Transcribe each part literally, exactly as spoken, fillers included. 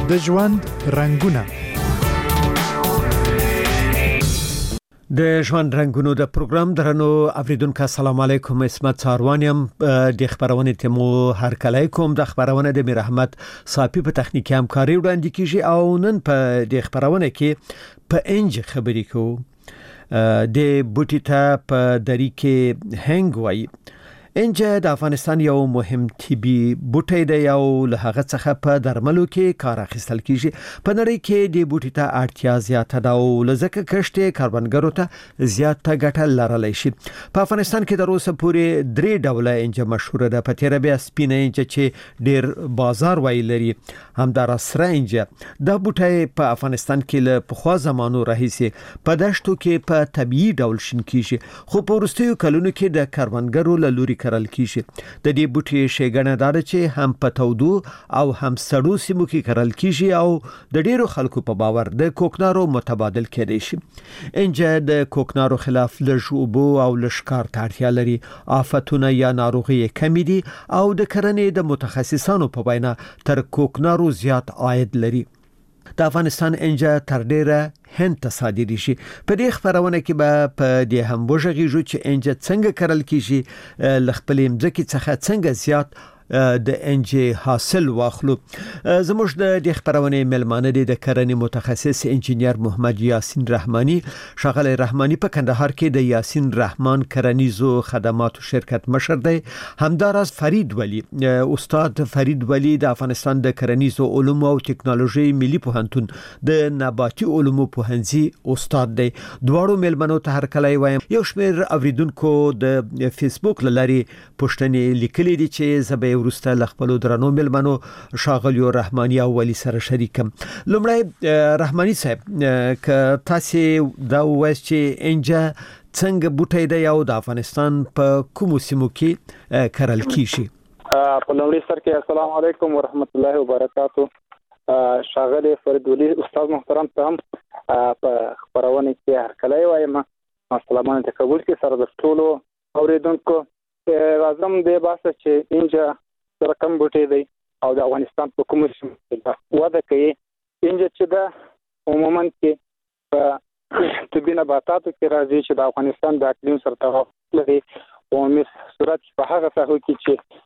د ژوند رنگونه د ژوند رنگونو د پروګرام درنو اوریدونکو السلام علیکم. اسمت ساروانیم د خبرونه تمو هر کله کوم د خبرونه د میر احمد صافي په تخنیکی همکاري وړاندې کیږي او نن په د خبرونه کې په انج خبرې کوو د بوټی ته په دری کې هنګ وای. انج د افغانستان یو مهم طبي بوټی دی او له هغه څخه په درملو کې کار اخیستل کیږي. په نړۍ کې د بوټی ته اړتیا زیاته ده او لزکه کشت کاربنګرو ته زیاته ګټه لرلی شي. په افغانستان کې د روسه پورې درې ډوله انج مشهور ده. په تیر بیا سپینه انج چې ډیر بازار وای لري، همدار سره انج. د بوټی په افغانستان کې له پخوا زمانو راهیسې په دشتو کې په طبيعي ډول شین کیږي، خو په وروستیو کلونو کې د کاربنګرو له لوري کرل کیږي. د دې بوټي شیګنه دار چې هم په تودو او هم سړو سیمو کې کرل کیږي او د ډیرو خلکو په باور د کوکنارو متبادل کېدای شي. انج د کوکنارو خلاف لږوبو او لشکار تاړتیا لري. آفتونه یا ناروغي کمی دي او د کرنې د متخصصانو په وینا تر کوکنارو زیات عاید لري. د افغانستان انج تر ډیره هند ته صادري شي. په دې خبرونه کې به په دې هم بوجغیږو چې انج څنګه کرل کیږي، لخپلې مځکې څخه څنګه زیات د انج حاصل واخلو. زموږ د دې خبرونه ملمانه دي د کرنې متخصص انجینیر محمد یاسین رحمانی. شغله رحمانی په کندهار کې د یاسین رحمان کرنیزو خدماتو شرکت مشر دی. همدارس فرید ولی، استاد فرید ولی د افغانستان د کرنیزو علومو او ټکنالوژي ملي پوهنتون د نباتي علومو پوهنځي استاد دی. دواړو ملمنو ته هر کله وایم یو شمیر اوریدونکو د فیسبوک لاري پوښتنې لیکلې دي چې زبې ورسته لخپلو درنو ملمنو شاغلیو رحمانی او ولی سره شریکم. لومړی رحمانی صاحب، ک تاسو دا وایي چې انج څنګه بوټی دی او د افغانستان په کومو سیمو کې کرل کیږي؟ په لومړي سر کې السلام علیکم ورحمت الله وبرکاتو. شاغلی فرید ولی استاد محترم ته هم په خبرونه کې هر کله وایم السلام علیکم قبول کې سره د ټولو اوریدونکو. راځم د باسه چې انج رقم بوټي دی او د افغانستان په کومه سیمه کې وده کوي. انج چې دا عموما کې په طبي نباتاتو کې راځي چې د افغانستان د اقلیم سره تړاو لري او مس صورت په هغه ساحو کې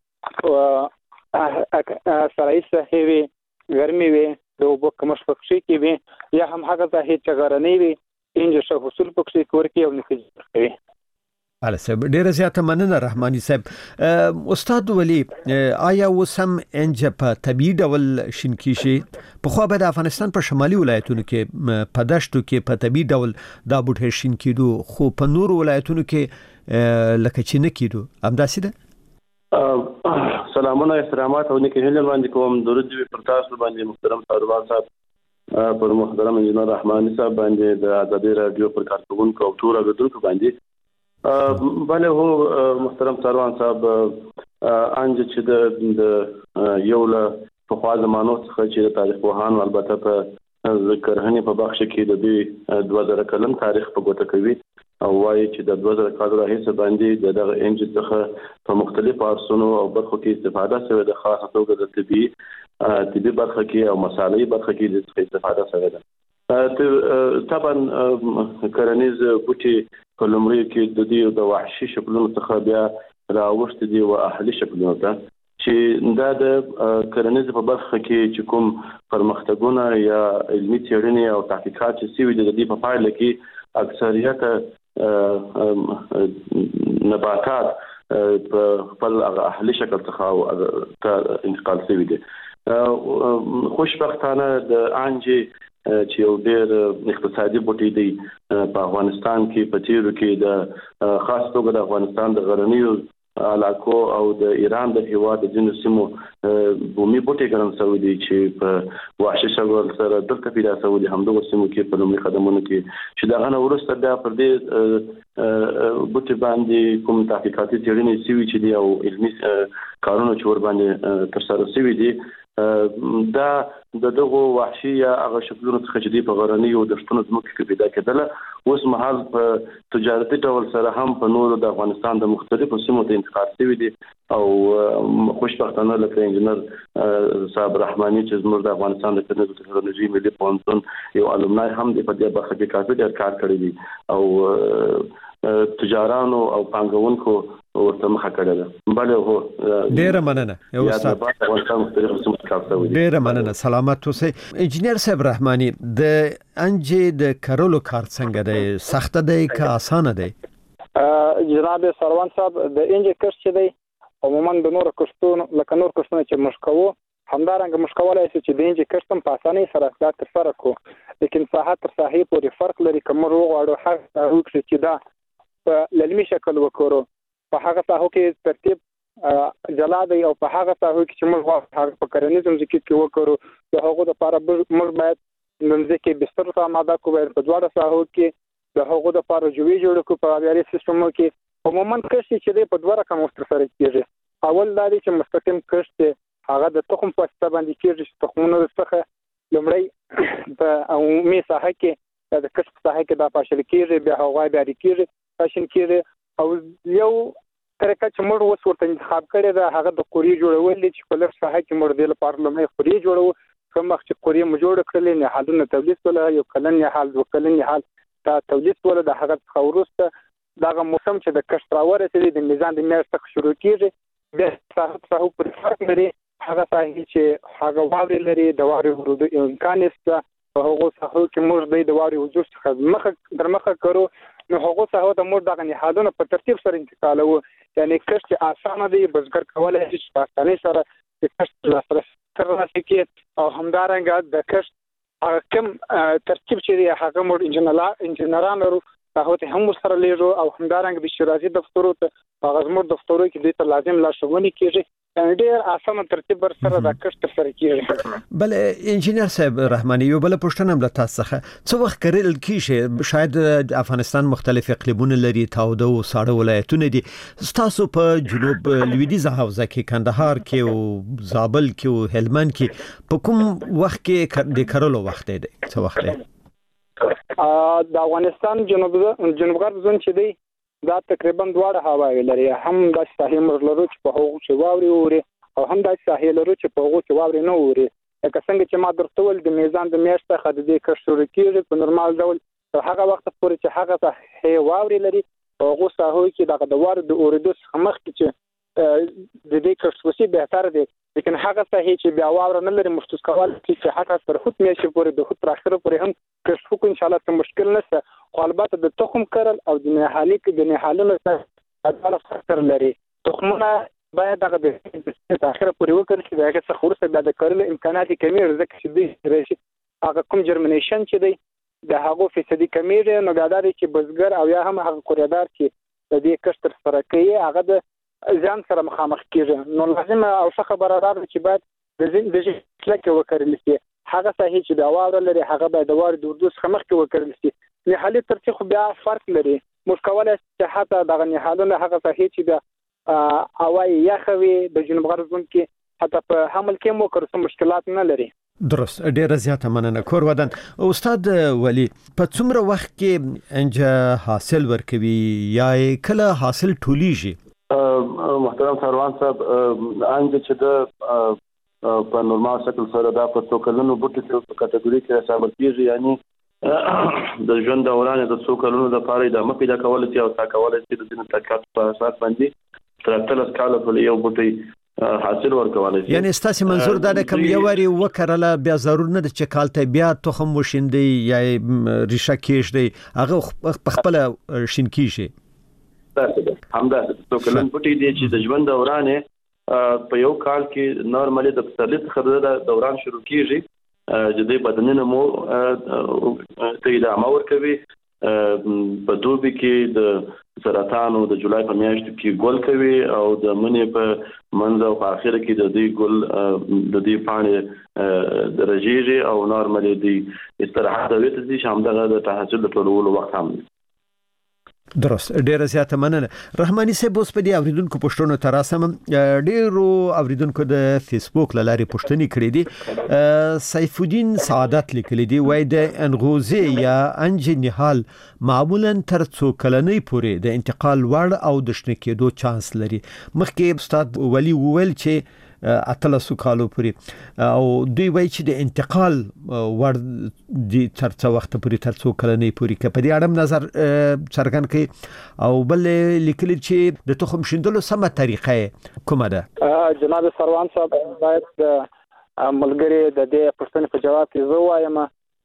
چې سړی صحي وي، ګرمي وي، د اوبو کمښت پکې کې وي یا هم هغه ځای چې غرنی وي، انج ښه حصول پکې کوي او نتیجه کوي. اله صاحب ډیره زیاته مننه رحمانی صاحب. استاد ولی، آیا وسم انج په طبيعي ډول شین کیږي؟ په خو به د افغانستان په شمالي ولایتونو کې په دشتو کې په طبيعي ډول دا بوټي شین کیدو، خو په نور ولایتونو کې لکه چې نه کیدو. همداسې ده؟ سلامونه احترامات او نیکه هیله باندې کوم. درود دې پر تاسو باندې محترم ساروان صاحب، پر محترم انجینر رحمانی صاحب باندې، د ازادي رادیو پر کارکونکو او ټول غوډونکو باندې. بله هو محترم ساروان صاحب، انج چې د یو له پخوا زمانو څخه چې د تاریخ پوهانو البته په کرهنې په بخش کې د دې دوه زره کلن تاریخ په ګوته کوي او وايي چې د دوه زره کال راهیسې باندې دغه انج څخه په مختلفو ارسونو او برخو کې استفاده شوې ده، خاصه توګه د طبي طبي برخه کې او مصالحي برخه کې د استفاده شوې ده. طبعا کرنیز بوټي په لومړي کې د دې د وحشي شکلونو څخه بیا راوښت دي او اهلي شکلونو ته چې دا د کرنیز په برخه کې چې کوم پرمختګونه یا علمي څېړنې او تحقیقات چې سوي دي د دې په پایله کې اکثریت نباتات په خپل اهلي شکل څخه انتقال شوي دي. خوشبختانه د انج چې یو ډېر اقتصادي بوټی دی په افغانستان کې په تیرو کې د خاص توګه د افغانستان د غرنیو علاقو او د ایران د هیواد د ځینو سیمو بومي بوټي ګڼل شوي دي چې په وحشي شکل سره دلته پیدا شوي دي. همدغو سیمو کې په لومړي قدمونو کې چې د هغه نه وروسته بیا پر دې بوټي باندې کوم تحقیقاتي څېړنې شوي چې دي او علمي کارونه چې ور باندې ترسره شوي دي، دا د دغه وحشي یا هغه شکلونو څخه چې دی په غرنیو دشتونو ځمکو کې پیدا کېدل اوس مهال په تجارتي ډول سره هم په نورو د افغانستان د مختلفو سیمو ته انتقال شوی دي او خوشبختانه لکه انجنیر صاحب رحماني چې زموږ د افغانستان د کرنیزو ټکنالوژي ملي پوهنتون یو الومنای هم د په دې برخه کې کافي ډېر کار کړی دی او تجارانو او پانګونکو ورته مخه کړی ده. بله هو ډېره مننه یو استاد ډېره مننه سلامت اوسئ. انجنیر صاحب رحماني د انجې د کرلو کار څنګه دی؟ سخته دی که اسانه دی؟ جناب سروان صاحب د انجې کښت چې دی عموما د نور کښتونو لکه نور کښتونه چې موږ کوو همدارنګه موږ کولی شو چې د انجې کښت هم په اسانۍ سره دا ترسره کړو، لیکن ساحه تر ساحې پورې فرق لري. که موږ وغواړو هغه وکړو چې دا په للمي شکل وکړو، په هغه ساحو کې ترتیب جلا دی او په هغه ساحو کې چې موږ غواړو هغه په کرنیز ځمکې کې وکړو د هغو دپاره موږ باید د ځمکې بستر ته آماده کړو، باید په دواړو ساحو کې د هغو دپاره جوی جوړ کړو. په آبیاري سیستمو کې عموما کښت چې دی په دوه رقمه ترسره کېږي. اول دا دی چې مستقیم کښت دی، هغه د تخم په واسطه باندې کېږي چې تخمونه څخه لومړی په عمومي ساحه کې د کښت په ساحه کې دا پاشل کېږي، بیا هغه آبیاري کېږي پاشل کېږي. او یو طریقه چې موږ اوس ورته انتخاب کړی ده هغه د قوریې جوړول دي چې په لږ ساحه کې موږ دې لپاره لومړی قوریې جوړو. کوم وخت چې قوریې مو جوړه کړلې نهالونه تولید کړل، یو کلن نهال دوه کلن نهال دا تولید کول، د هغه څخه وروسته دغه موسم چې د کښت راورسېدي د میزان د میاشت څخه شروع کېږي، بیا ساحه ساحو پورې فرق لري. هغه ساحې چې هغه واورې لري د واورې ورودو امکان شته، په هغو ساحو کې موږ د واورې وجود څخه مخه در مخه کړو، نو هغو ساحو ته موږ دغه نهالونه په ترتیب سره انتقالوو. یعنې کښت چې اسانه دی، بزګر کولی شي چې په اسانۍ سره د کښت لاسرسی ترلاسه کړي او همدارنګه د کښت هغه کوم ترتیب چې دی هغه موږ انجنیران لرو هغه ته هم سره لیږو او همدارنګه د شرازي دفترو ته هغه زموږ دفترو کې دوی ته لازم لارښوونې کېږي. ډېر اسانه ترتیب ور سره د کښت ترسره کېږي. بل انجنیر صاحب رحماني یو بل پوښتنه هم له تاسو څخه څه وخت کرل کېږي؟ شاید د افغانستان مختلف اقلیمونه لري، تاوده او ساړه ولایتونه دي. تاسو په جنوب لویدیځه حوزه کې کندهار کې او زابل کې او هلمند کې په کوم وخت کې د کرلو وخت دی؟ څه وخت دی؟ د افغانستان جنوب جنوب غرب زون چې دی دا تقریبا دواړه هواوې لري، هم د ساحې موږ لرو چې په هغو کې واورې اوري او هم د ساحې لرو چې په هغو کې واورې نه اوري. لکه څنګه چې ما درته وویل د میزان د میاشت څخه د دې کښت شروع کېږي په نورمال ډول تر هغه وخته پورې چې هغه ساحې واورې لري په هغو ساحو کې دغه د واورې د اورېدو څخه مخکې چې د دې کښت وسي بهتر دی. لیکن هغه ساحې چې بیا واوره نه لري موږ کولی شو چې حتی تر هوت میاشتې پورې د هوت تر اخره پورې هم کښت وکړو، انشاءالله څه مشکل نشته. خو البته د تخم کرل او د نهالي د نهالونو سره ډېر فکر لري. تخمونه باید دغه د اخره پورې وکړل شي، د هغې څخه وروسته بیا د کرلو امکانات یې کمیږي، ځکه چې دوی راشي هغه کوم جرمنیشن چې دی د هغو فیصدي کمیږي. نو بیا دا دی چې بزګر او یا هم هغه قوریدار چې د دې کښت ترسره کوي هغه د ځان سره مخامخ کېږي. نو لازمه او ښه خبره دا ده چې باید د ژمي کلکې وکرل شي. هغه ساحې چې بیا واوره لري هغه باید د واورې د اورېدو څخه مخکې وکرل شي. نهالي ترتیب خو بیا فرق لري، موږ کولی شو چې حتی دغه نهالونه هغه ساحې چې بیا هوا یې یخه وي د جنوب غرب زون کې حتی په حمل کې هم وکړو څه مشکلات نه لري. درست، ډیره زیاته مننه. کور ودان استاد ولی په څومره وخت کې انجه حاصل ورکوي یا کله حاصل ټولیږي؟ محترم سروان صاحب انجه چې د په نورمال شکل سره دا په څو کلونو بوټي په کټګوري کې حساب کیږي، یعنی د ژوند دوران د څو کلونو لپاره د مخ پیدا کول چې او تا کول چې د دې تکات په اساس باندې تر اتلس کال په یو بوټي حاصل ورکول شي. یعنی ستاسو منظور دا د کوم یو وری وکړله بیا ضرور نه د چې کالته بیا تخم وشیندي یا ریشه کېږي هغه په خپل شین کیږي؟ همدا څو کلن بوټي دي چې د ژوند دوران په یو کال کې نورمالي د پسرلي څخه د دوران شروع کیږي چې د بدنونو مو ته ادامه ورکوي. په دوبي کې د سرطان او د جولای په میاشت کې ګل کوي او د منې په منځ او په اخر کې د دې ګل د دې پاڼې درجېږي او نورمالي د استراحت د وخت دي شامل د تحصیل ټولولو وخت هم. درست. ډیره زیاته مننه. رحماني صاحب اوس په دې اوریدونکو پوښتنو تر اسم ډیرو اوریدونکو د فیسبوک لارې پوښتنې کړې دي. سیف الدین سعادت لیکلي دي وای د انغوزي یا انج نهال معمولا تر څو کلنۍ پورې د انتقال وړ او د شنه کېدو چانس لري. مخکې استاد ولی وویل چې اتلسو کالو پورې او دوی وایي چې د انتقال ور دي تر څو وخت پورې تر څو کلنۍ پورې کې په دې اړه نظر څرګند کړي او بل لیکلي چې د تخم شیندلو سمه طریقه کومه ده؟ جناب سروان صاحب باید ملګری د دې پوښتنې په جواب کې زه وایم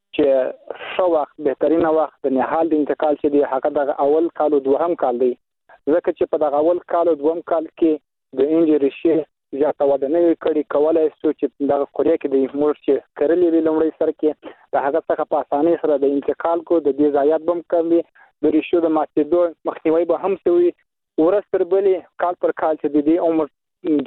چې ښه وخت بهترینه وخت د نهال د انتقال چې دی هغه د اول کال او دوهم کال دی، ځکه چې په دغه اول کال او دوهم کال کې د انجری شي زیاته وده نه کړي کولای شو چې دغه قوریه کې د مور چې کرلې وی لومړی سر کې د هغه څخه په اسانۍ سره د انتقال کو د دې ځایات بم کوي د ریشو د ماتېدو مخنیوي به هم شوی ورستر بلې کال پر کال چې د دې عمر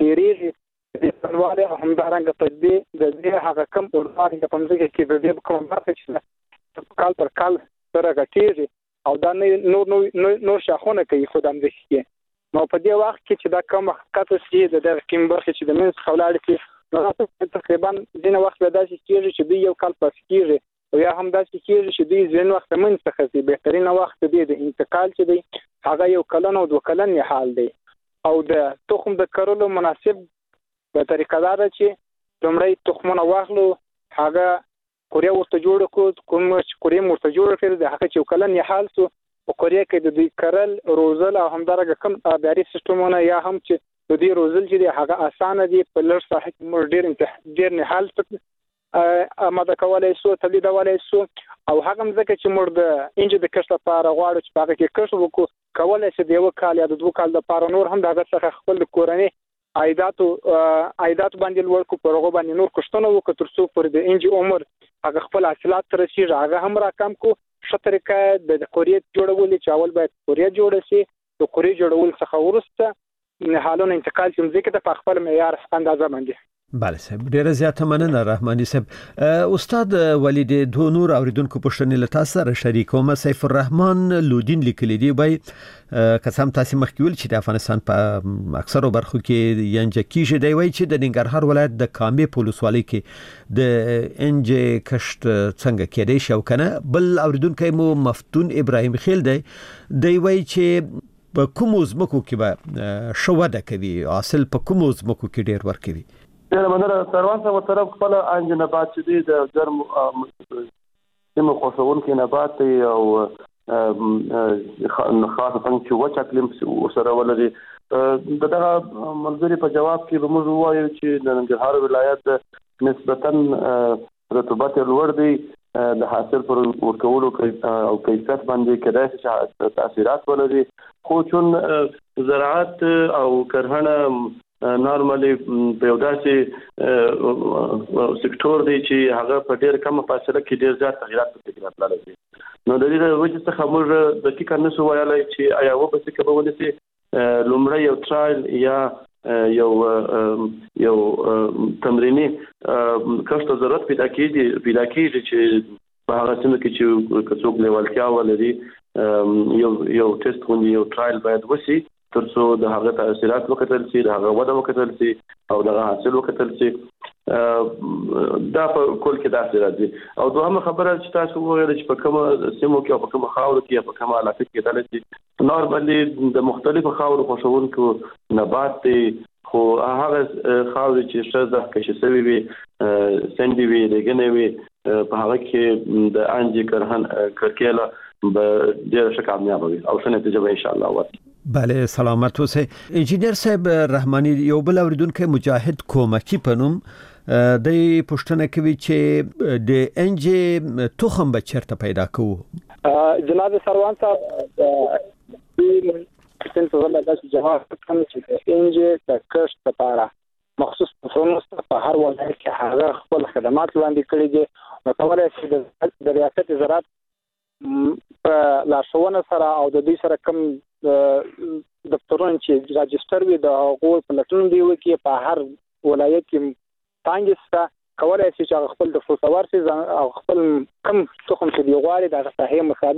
ډېری د سنواله همدارنګه په دې د دې هغه کم اورځي په پمځه کې د دې کوم برخه چې کال پر کال سره غټیږي او دا نور نور نور شاخونه کوي خدام دې کې نو په دې وخت کې چې دا کوم حقیقت سي د دغه کوم برخه چې د منځ خولاړ کې نو تقریبا ځینې وخت به داسې کېږي چې دوی یو کال پس کېږي او یا هم داسې کېږي چې دوی ځین وخت منځ څخه سي بهترینه وخت دی د انتقال چې دی هغه یو کلن او دوه کلن حال دی او د تخم د کرلو مناسب په طریقه دا ده چې لومړی تخمونه واخلو هغه کوریا ورته جوړ کړو کوم چې کوریا ورته جوړ کړو د هغه چې کلن حال سو او کوریا کې د دوی کرل روزل او همدارنګه کم آبیاري سیستمونه یا هم چې د دې روزل چې دی هغه اسانه دی په لږ ساحه کې مر ډیر انته ډیر نه حال څخه اماده کولای شو تولیدولای شو او هغه ځکه چې مر د انج د کښت لپاره غواړو چې هغه کې کښت وکړو کولای شي د یو کال یا د دوه کال لپاره نور هم دغه څخه خپل کورنۍ عایداتو عایدات باندې ورکو پرغه باندې نور کښتونه وکړو تر څو پر د انج عمر هغه خپل حاصلات تر شي هغه هم راکم کو ښه طریقه د کوریا جوړول چې اول باید کوریا جوړ شي د کوریا جوړول څخه ورسته نهالونه انتقال چې مزګه د خپل معیار اندازه باندې. بله صاحب ډیره زیاته مننه رحماني صاحب. استاد ولید دوه نور اوریدونکو پوښتنې له تاسو سره شریکوم. سیف الرحمن لودین لیکلی دی وای قسم تاسو مخکې ویل چې د افغانستان په اکثرو برخو کې ینج کیږي دی وای چې د ننګرهار ولایت د کامې پولیسوالۍ کې د انج کشت څنګه کېدای شي او کنه. بل اوریدونکو مو مفتون ابراهیم خیل دی دی وای چې په کوم زمکو کې به شوده کوي حاصل په کوم زمکو کې ډیر ور کوي. ډېر مننه سروان صاحب طرف خپل انج نبات چې دی د ګرم سیمه خوښون کې نبات دی او خاصه څنګه چې وچ اقلیم سره ولري. دغه منځري په جواب کې به موږ وایو چې د ننګرهار ولایت نسبتاً رطوبت لوړ دی د حاصل پر ورکولو او کیفیت باندې کېدای شي تاثیرات ولري خو چون زراعت او کرهڼه نارمالي په یو داسې سکتور دی چې هغه په ډېر کم فاصله کې ډېر زیات تغیرات پکې راتللی دي نو د دې وجې څخه موږ دقیقه نشو ویلی چې آیا وبسې که به ونیسي لومړی یو ټرایل یا یو یو تمریني کښت ته ضرورت پیدا کېږي پیدا کېږي چې په هغه سیمه کې چې که څوک لیوالتیا ولري یو یو ټیسټ غوندې یو ټرایل باید وشي تر څو د هغه تاثیرات وکتل شي د هغه وده وکتل شي او د هغه حاصل وکتل شي. دا په کول کې داسې راځي. او دوهمه خبره چې تاسو وویل چې په کومه سیمو کې او په کومه خاورو کې او په کومه علاقه کې کېدلی شي نارمالي د مختلفو خاورو خوښونکو نبات دی خو هغه خاورې چې ښه زهکشي شوي وي سنډي وي ریګنې وي په هغه کې د انجي کرکیله به ډېره ښه کامیابه وي او ښه نتیجه به انشاءالله ورکړي. بله سلامت اوسئ. انجینر صاحب رحماني یو بل اوریدونکی مجاهد کومکی په نوم د پوښتنه کوي چې د انجی تخم به چیرته پیدا کوو؟ جناب سروان صاحب څنګه زما داسې جواب کوم چې انجی د کښت لپاره مخصوص پروسه په هر ولایت کې هغه خپل خدمات وړاندې کړي دي نو کولای شي د ریاست زراعت په لارښوونه سره او د دوی سره کوم دفترونه چې راجستر وي د هغو پلټون دی وکي په هر ولایت کې پانګسته کولای شي چې خپل د فوسور سي او خپل کم تخم چې دی غواړي د صحیح مطابق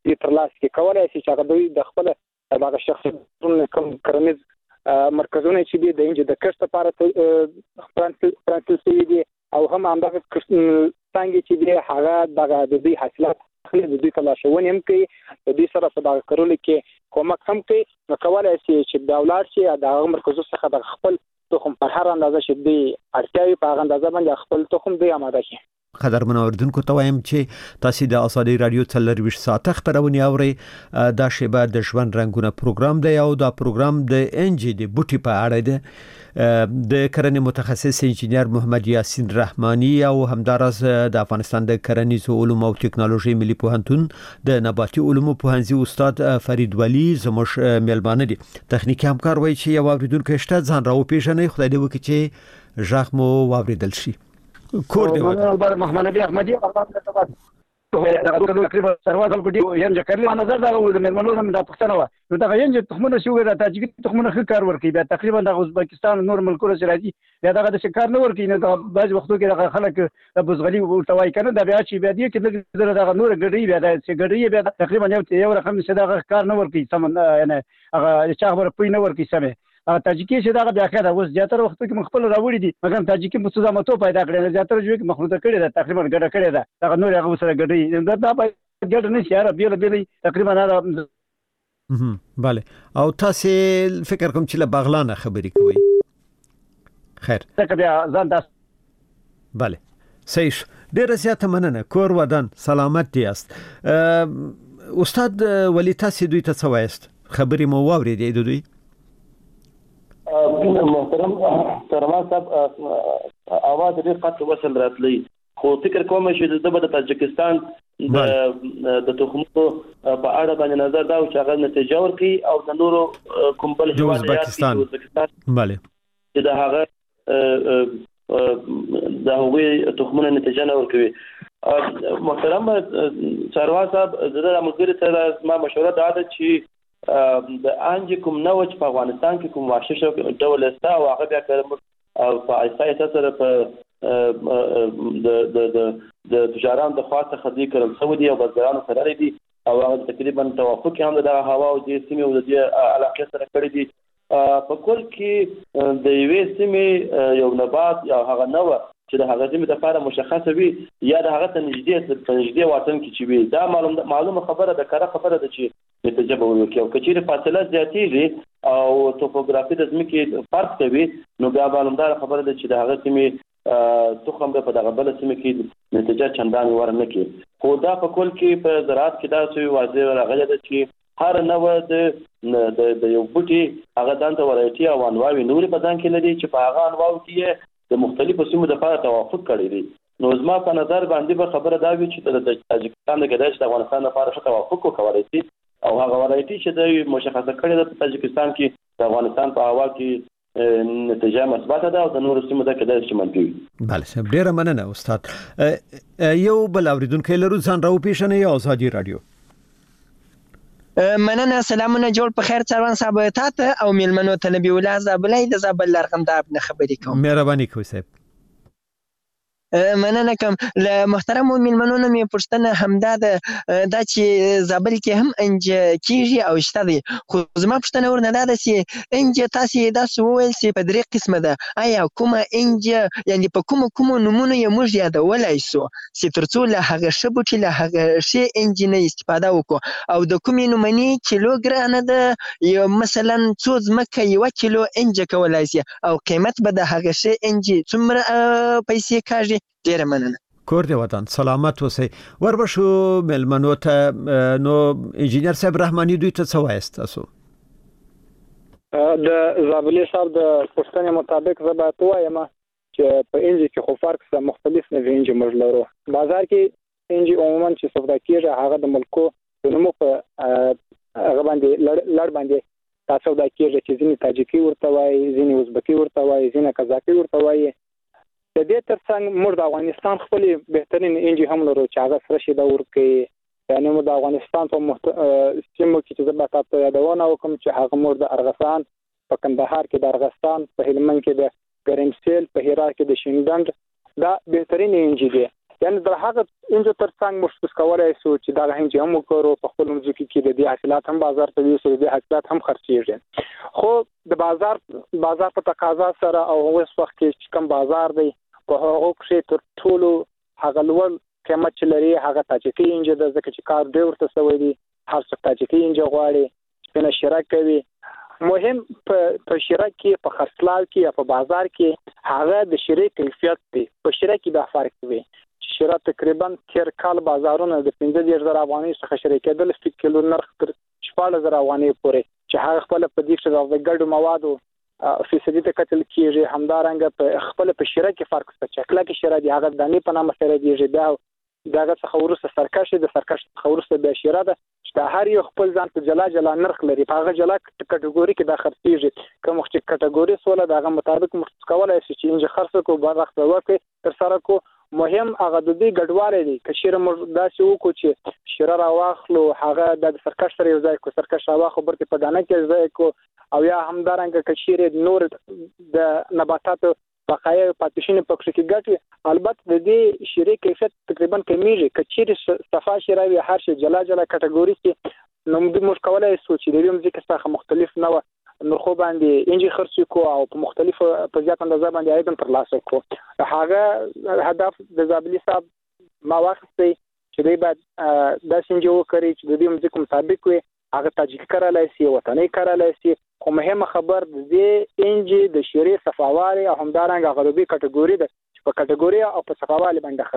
چې ترلاسه کې کولای شي چې هغه دوی د خپل دغه شخصي کوم کرنیز مرکزونه چې دي د انجن د کښت لپاره فرانسوي دي او هم همدغه څنګه چې دي هغه دغه د دوی حاصلات د دوی تلاشونه هم کوي د دوی سره په دغه کارولو کې کومک هم کوي نو کولای شي چې د اولاد شي د هغه مرکزو څخه د خپل تخم په هر اندازه چې دی اړتیاوي په هغه اندازه باندې خپل تخم دی آماده شي. قدرمن اوردونکو ته وایم چې تاسو د ازادي رادیو څلرویشت ساعته خبرونه اوري دا شیبه د ژوند رنگونه پروګرام دی او دا پروګرام د انجی د بوټي په اړه دی د کرنې متخصص انجینر محمد یاسین رحمانی او همدارس د افغانستان د کرنیزو علومو او ټکنالوژي ملي پوهنتون د نباتي علومو پوهنځي استاد فرید ولی زموږ میلمانه دي. تخنیکی همکار وایي چې یو اوریدونکو شته ځان راو پیژنې خدای دې وکړي چې ژغ مو واوریدل شي. کور دی ولر محمد نبی احمدی الله تبارک تقریبا سروازل کو دی ینځ کړل نظر دا د مېلمنو هم د پښتنه و نو دا ینځ تخمونه شو د تاجیک تخمونه ښه کار ورکي بیا تقریبا د ازبکستان نور ملکونو سره راځي بیا دا د شکار نه ورکي نه د بعض وختو کې د خلک د بوزغلي ورتوای کنه دا بیا چې بیا دی کې د نور ګډي بیا د ګډي بیا تقریبا یو رقم څه د کار نه ورکي سم یعنی هغه چا خبر پوی نه ورکي سمه تاجیکی چې دا بیا خیر اوس زیاتره وخت کې مخبل راوړي دي مګر تاجیکی مستزامتو پیدا کړي زیاتره جو کې مخلوطه کړي دا تقریبا ګډه کړي دا دا نور هغه سره ګډي دا دا ګډه نه شي را بیل بیل تقریبا نه هم bale او تاسو فکر کوم چې له بغلانه خبرې کوي خیر دا بیا ځان تاسو bale صحیح ډیره زیاته مننه کور ودان سلامت دی است استاد ولی تاسو دوی ته څه وایست خبرې مو واورېدې دوی محترم سرما صاحب اواز دې قط وصل راتلی خو فکر کوم چې د د تاجکستان د د تخمو په اړه باندې نظر دا چې هغه نتیجه ورکړي او د نورو کوم بل هیواد ازبکستان bale چې دا هغه د هغوی تخمونه نتیجه نه ورکوي. محترم سروا صاحب د ملګری سره ما مشوره دا ده چې د انج کوم نو چې په افغانستان کې کوم واښه ډول استا او هغه بیا کړم په ایسای سره په د د د د تجاران د خاصه خدي کړم سعودي او بازارانو سره لري او هغه تقریبا توافق هم د هوا او د سیمې او د علاقې سره کړی دي په کول کې د یوې سیمې یو نبات یا هغه نو چې د هغه سیمې لپاره مشخصه وي یا د هغه تنجدي تنجدي وطن کې چې وي دا معلومه معلومه خبره ده کاره خبره ده چې نتیجه به ورکړي او کچېره فاصله زیاتېږي او توپوګرافي د ځمکې فرق کوي نو بیا معلومدار خبره ده چې د هغه سیمې تخم به په دغه بل سیمې کې نتیجه چندان ورنه کوي. خو دا په کول کې په زراعت کې دا څه واضح راغلی ده چې هر نوع د د یو بوټي هغه ځانته ورایټي او انواوې نورې په ځان کې لري چې په هغه انواو کې د مختلفو سیمو لپاره توافق کړی دی. نو زما په نظر باندې به خبره دا وي چې د تاجکستان د ګډش د افغانستان لپاره ښه توافق وکړي شي او هغه ورایټي چې د مشخصه کړي د تاجکستان کې د افغانستان په هوا کې نتیجه مثبت ده او د نورو سیمو د ګډش چې منفي وي. bale سم ډیره مننه استاد یو بل اوریدونکو لرو ځان راو پیژنې ازادي رادیو مننه سلامونه جوړ په خیر څروان صاحب ته او میلمنو ته نبی الله زابلای د زابل لرغمدار نه خبرې کوم مهرباني کوي صاحب مننه کوم له محترم میلمنو نه مې پوښتنه همدا ده دا چې زابل کې هم انج کیږي او شته دي خو زما پوښتنه ورنه دا ده چې انج تاسو دا سوال چې په درې قسمه ده آیا کومه انج یعنی په کوم کوم نمونه یې موږ یادولای شو چې ترڅو له هغه شبوټي له هغه شی انج نه استفاده وکړو او د کومې نمونې کیلوګرام ده یو مثلا څو ځمکه یو کیلو انج کولای شي او قیمت به د هغه شی انج څومره پیسې کاږي. ډیره مننه کور دی وطن سلامت اوسئ. وربشو ملمنو ته نو انجینر صاحب رحمانی دوی ته څه وایست تاسو؟ د زابلی صاحب د پوښتنې مطابق زه به ته وایم چې په انجی کې خو فرق سره مختلف نه انجی موږ لرو. بازار کې انجی عموما چې سودا کېږي هغه د ملکو د نومو په هغه باندې لړ باندې تاسو دا کېږي چې ځینې تاجیکي ورته وایي ځینې ازبکي ورته وایي ځینې قزاقي ورته وایي. د دې ترڅنګ موږ د افغانستان خپل بهترین انجی هم لرو چې هغه سره شي دا ورکه یعنی موږ د افغانستان په محت... سیمو کې چې د تاسو یادونه وکم چې هغه موږ د ارغستان په کندهار کې د ارغستان په هلمند کې د ګرمسیل په هرات کې د شینډند دا بهترین انجی دی یعنی در هغه انجو ترڅنګ موږ کولای شو چې دا هنځ هم وکړو په خپل ځکه کې د دې حاصلات هم بازار ته ویسو د حاصلات هم خرڅېږي خو د بازار بازار په تقاضا سره او اوس وخت کې کوم بازار دی په هغه کې تر ټولو هغه لوړ قیمت چې لري هغه تاجکي انجو د ځکه چې کار ډېر ورته سوی دی هر څه تاجکي انجو غواړي چې نه شراک کوي مهم په شراک کې په خرڅلاو کې په بازار کې هغه د شری کیفیت دی په شری کې د فرق دی شرا تقریبا تیر کال بازارونه د پنځه دېرش زره افغانۍ څخه شری کېدل فی کیلو نرخ تر شپږ زره افغانۍ پورې چې هغه خپل په دې کې د ګډو موادو فیصدي ته کتل کېږي همدارنګه په خپل په شری کې فرق څه چکلا کې شری دی هغه د نه په نامه سره دیږي بیا داغه څخه ورسره سرکش د سرکش څخه ورسره بیا شری ده چې هر یو خپل ځان په جلا جلا نرخ لري په هغه جلا کټګوري کې د خرڅېږي کوم چې کټګوري سوله دغه مطابق مرتکولای شي چې انجه خرڅ کو بار وخت ورکړي تر سره کو مهم هغه د دې ګډواله دي کشیر موږ داسې وکړو چې شره راواخلو هغه د سرکش سره یو ځای کو سرکش راواخلو برته په دانه کې ځای کو او یا همدارنګه کشیر نور د نباتاتو بقایه پاتشین پکښ کې ګټي البته د دې شری کیفیت تقریبا کمیږي کچیر صفه شراوی هر شي جلا جلا کټګوري کې نو موږ کولای شو چې د دې ځکه څخه مختلف نه نو خو باندې انجی خرڅ کو او په مختلفو په زیات اندازه باندې ایدن تر لاسه کو هغه هدف د زابلی صاحب ما واخستي چې دوی بعد د سنجو کوي چې د دې مزه مطابق وي هغه تاجیک کارالای سي وطني کارالای سي خو مهمه خبر د دې انجی د شری صفاواري او همدارنګه غربي کټګوري ده په کټګوري او په صفاوالي باندې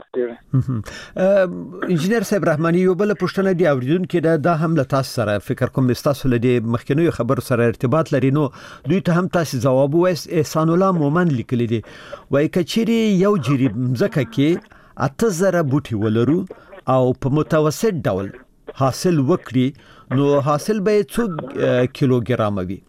خرڅېږي انجنیر صاحب رحماني یو بل پښتنه دی اوریدونکو دا د هم له تاسو سره فکر کوم تاسو له دې مخکینی خبر سره ارتباط لري نو دوی ته هم تاسو جواب وایس احسان الله مومن لیکلی دی وای کچيري یو جری مزکه کې اته زره بوټي ولرو او په متوسط ډول حاصل وکړي نو حاصل به څو کیلوګرام وي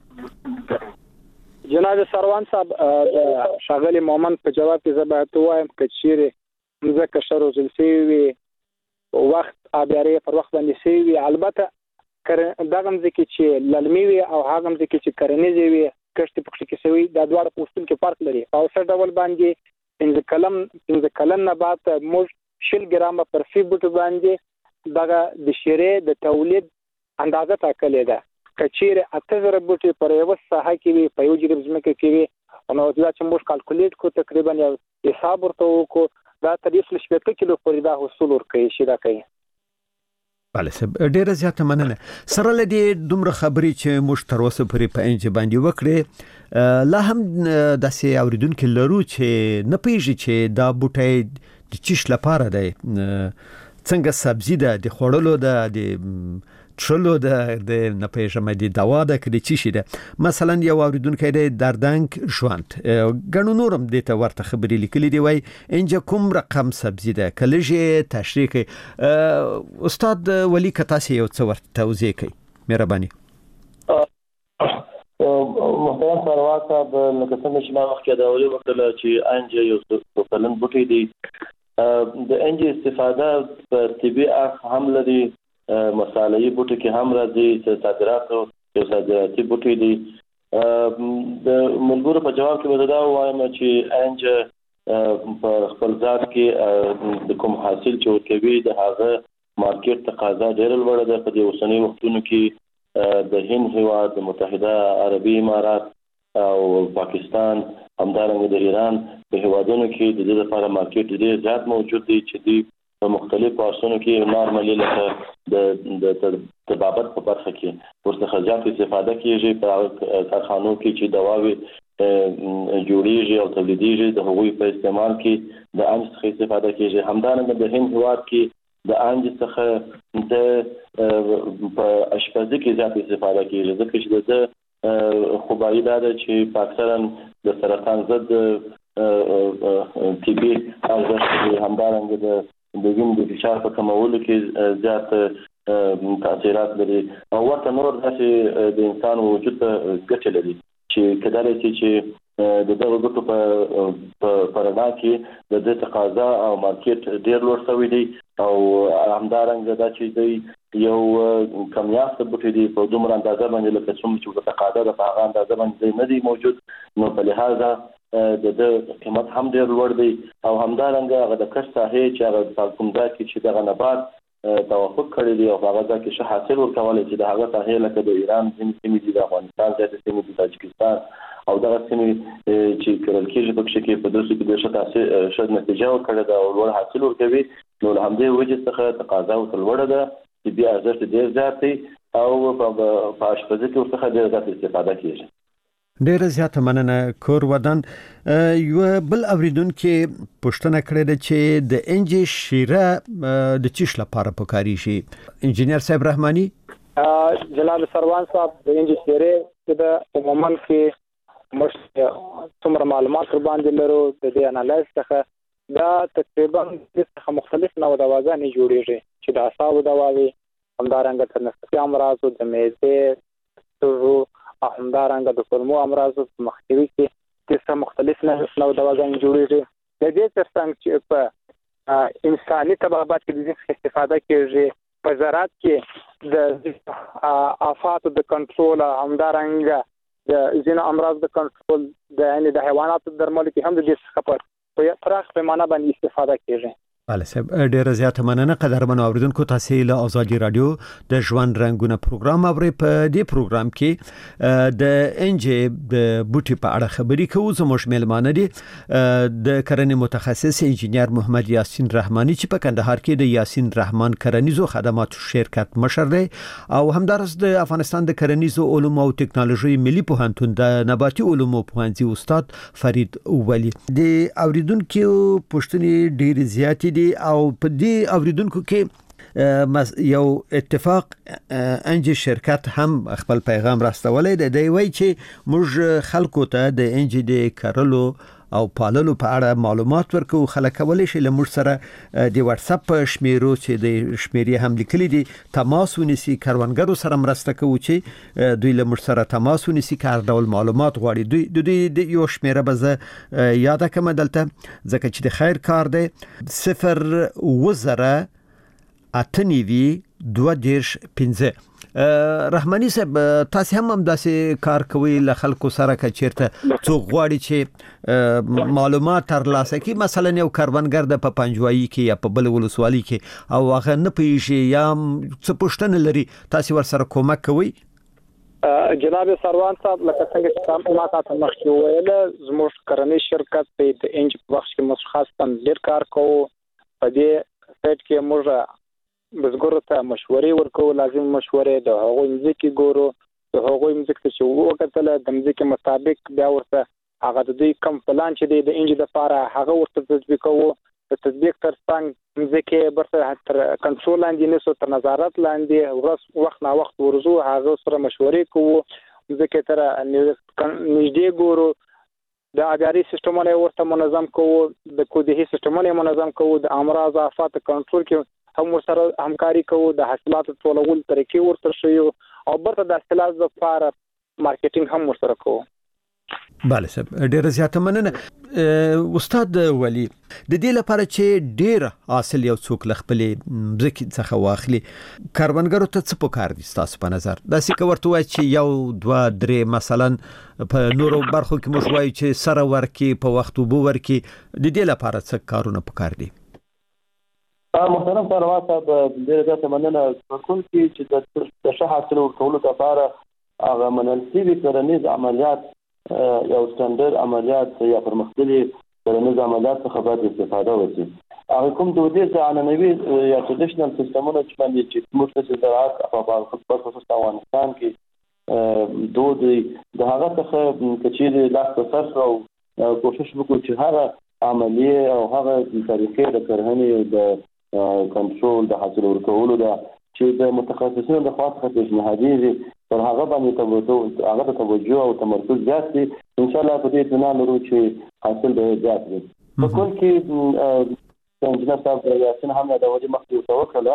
جناب سروان صاحب شاغلی مومن په جواب کې زبرته وایم کچيره مزکه شروع زلسی وي وخت ابياري پر وخت باندې سی وي البته دغه مزکه چې للمي وي او هغه مزکه چې کرنيزي وي کشت پکښ کې سوي د دوړ پوسټل کې فرق لري او سر ډول باندې پنځه کلم پنځه کلن نبات موږ شل ګرام پر فی بوټ باندې دغه د شری د تولید اندازه ټاکلې ده کچيره اته زره بوټي پر یو ساحه کې وي په یو جریب ځمکه کې وي نو دا چې موږ کالکولیټ کو تقریبا یو حساب ورته وکړو دا تدریس لشپته کیلو پورې دا حصول ورکړي شي دا کوي بله سب ډیره زیاته مننه سره لدی دومره خبري چې موږ تر اوسه پرې په انج باندې وکړي لا هم د سي اوریدونکو لرو چې نه پیږي چې دا بوټي د چیش لپاره دی څنګه سبزی ده د خوړلو ده د چلو د د نه پېژمه دي دوا ده کړي چی شي ده مثلا یو اوریدونکو دی دردنګ ژوند غنو نورم د ته ورته خبري لیکلي دی وای انجه کوم رقم سبزی ده کلهجه تشریح استاد ولی کتاسی یو څه ورته توضیح کوي مهرباني محترم سروان صاحب لکه څنګه چې ما مخکې دا ویل وکړه چې انجه یو څه فلن بوټي دي د انجه استفاده په طبي هم لري مصالحي بوټي کې هم راځي چې صادرات او صادراتي بوټي دي د ملګرو په جواب کې ودا وایم چې انج په خپل ځات کې د کوم حاصل چې ورکوي د هغه مارکیټ تقاضا ډېر لوړ ده په دې اوسنۍ وختونو کې د هند هیواد د متحده عربي امارات او پاکستان همدارنګه د ایران په هیوادونو کې د دې لپاره مارکیټ ډېر زیات موجود دی چې دی په مختلفو آسونو کې نارمالي لکه د د طبابت په برخه کې ورڅخه زیات استفاده کیږي په کارخانو کې چې دواوي جوړیږي او تولیدیږي د هغوی په استعمال کې د انج څخه استفاده کیږي همدارنګه د هند هیواد کې د انج څخه د په اشپزي کې زیات استفاده کیږي ځکه چې د خوبایي دا ده چې په اکثرا د سرطان ضد طبي ارزښت همدارنګه د د وینې د فشار په کمولو کې زیات تاثیرات لري او ورته نور داسې د انسان وجود ته ګټه لري چې کله چې د دغه ګټو په پرنا کې د دې تقاضا او مارکیټ ډیر لوړ شوی دی او همدارنګه دا چې دی یو کمیافت بوټي دی په دومره اندازه باندې لکه څومره چې تقاضا د هغه اندازه باندې نه دی موجود نو په لحاظه د قیمت هم ډیر لوړ دی او همدارنګه هغه د کښت ساحې چې هغه کوم ځای کې چې دغه نبات توافق کړی دی او هغه ځکه چې ښه حاصل ورکولای چې د هغه ساحې لکه د ایران ځینې سیمې دي د افغانستان ځینې سیمې دي د تاجکستان او دغه سیمې چې کرل کېږي په کې کې په داسې کې د ښه تاثیر ښه نتیجه ورکړه دا او لوړ حاصل ورکوي نو له همدې وجې څخه تقاضا ورته لوړه ده چې بیا ارزښت ډېر زیات دی او په اشپزۍ کې ورڅخه ډېر زیات استفاده کېږي. ډېر زیات مننه کور ودان. یو بل اوریدونکو پوښتنه کړې ده چې د انجی شیره د چیش لپاره پکاري شي. انجینر صاحب رحمانی جناب سروان صاحب د انجی شیره د عموما کې مش څومره معلومات باندې لرو د دې انالایز څخه دا تقریبا څخه مختلف نوع دواګانې جوړیږي چې د اعصابو دواوي همدارنګه تنفسي امراض او د معدې سرو همدارنګه د کولمو امراض مخنیوي کې څه مختلف نوع دواګانې جوړیږي. د دې ترڅنګ چې په انساني طبابت کې د دې استفاده کېږي په زراعت کې د آفات د کنټرول همدارنګه د ځینو امراض د کنټرول د یعنی د حیواناتو درملو کې هم د دې څخه په پراخ پیمانه باندې استفاده کېږي. بله صاحب ډیره زیاته مننه. قدرمنو اوریدونکو تاسو له آزادي رادیو د ژوند رنگونه پروګرام اورئ. په دې پروګرام کې د انجی د بوټي په اړه خبري کوو. زموږ میلمانه دي د کرنې متخصص انجینر محمد یاسین رحمانی چې په کندهار کې د یاسین رحمان کرنیزو خدماتو شرکت مشر دی او همدارس د افغانستان د کرنیزو علومو او ټکنالوژي ملي پوهنتون د نباتي علومو پوهنځي استاد فرید ولی. د اوریدونکو پوښتنې ډیر زیات دي او په دې اوریدونکو کې یو اتفاق انجی شرکت هم خپل پیغام راستولای دی. دی وایي چې موږ خلکو ته د انجی د کرلو او پاللو په اړه معلومات ورکو. خلک کولای شي له موږ سره د واتس اپ شمیرو چې د شمیرې هم لیکلي دي تماس ونیسي. کروندګرو سره مرسته کوي چې دوی له موږ سره تماس ونیسي که هر ډول معلومات غواړي. دوی د دوی د یو شمیره به زه یاد کړم دلته ځکه چې د خیر کار دی صفر وزره اته نوي دوه دیرش پنځه. رحمانی صاحب تاسو هم هم داسې کار کوي له خلکو سره که چیرته څوک غواړي چې معلومات ترلاسه کړي مثلا یو کروندګر د په پنجوایي کې یا په بل ولسوالۍ کې او هغه نه پیږي یا څه پوښتنه لري تاسو ورسره کومک کوي؟ جناب سروان صاحب لکه څنګه چې تاسو ما ته مخکې وویل زموږ کرنیز شرکت په انجی په وخت کې مشخصا ډیر کار کوو. په دې سیټ کې موږ بزګرو ته مشورې ورکو لازم مشورې د هغوی ځکه ګورو د هغوی ځکه چې وکړه د ځکه مطابق بیا ورته هغه د دې کم پلان چې د انجی د لپاره هغه ورته تطبیقو. د تطبیق ترڅنګ ځکه برته تر کنټرول لاندې نسو تر نظارت لاندې ورس وخت نا وخت ورزو هغه سره مشورې کوو ځکه تر نږدې ګورو د اګاری سیستمونه ورته منظم کوو د کودهي سیستمونه منظم کوو د امراض آفات کنټرول کې هم سره همکاري کوو د حاصلاتو ټولول طریقې ورته شيو او برته د حاصلات لپاره مارکیټینګ هم ورسره کوو. بله صاحب ډیره زیاته مننه. استاد ولی د دې لپاره چې ډیر حاصل یو څوک لخپلې ځکه څخه واخلي کاربنګرو ته څه پکار دي تاسو په نظر؟ دا څه ورته وایي چې یو دوه درې مثلا په نورو برخو کې موږ وایي چې سره ورکی په وخت وبو ورکی د دې لپاره څه کارونه پکار دي؟ محترم سروان صاحب ډیره زیاته مننه. کوم چې د ښه حاصل ورکولو لپاره هغه منل شوي کرنیز عملیات یو سټنډرډ عملیات یا پرمختللي کرنیز عملیات څخه باید استفاده وشي. هغه کوم دودیز عنعنوي یا ټریډیشنل سیستمونه چې باندې چې موږ د زراعت په خصوص افغانستان کې دود د هغه څخه کچېرې لاس په سر او کوشش وکړو چې هغه عملیه او هغه طریقې د کرهنې د کنټرول د حاصل ورکولو دا چې د متخصصینو د خوا څخه پیشنهادي دي پر هغه باندې توجه هغه توجه او تمرکز زیات دي. ان شاء الله په دې اطمینان لرو چې حاصل به زیات وي. په کل کې انجینر صاحب یاسین هم د وجه مخکې توکل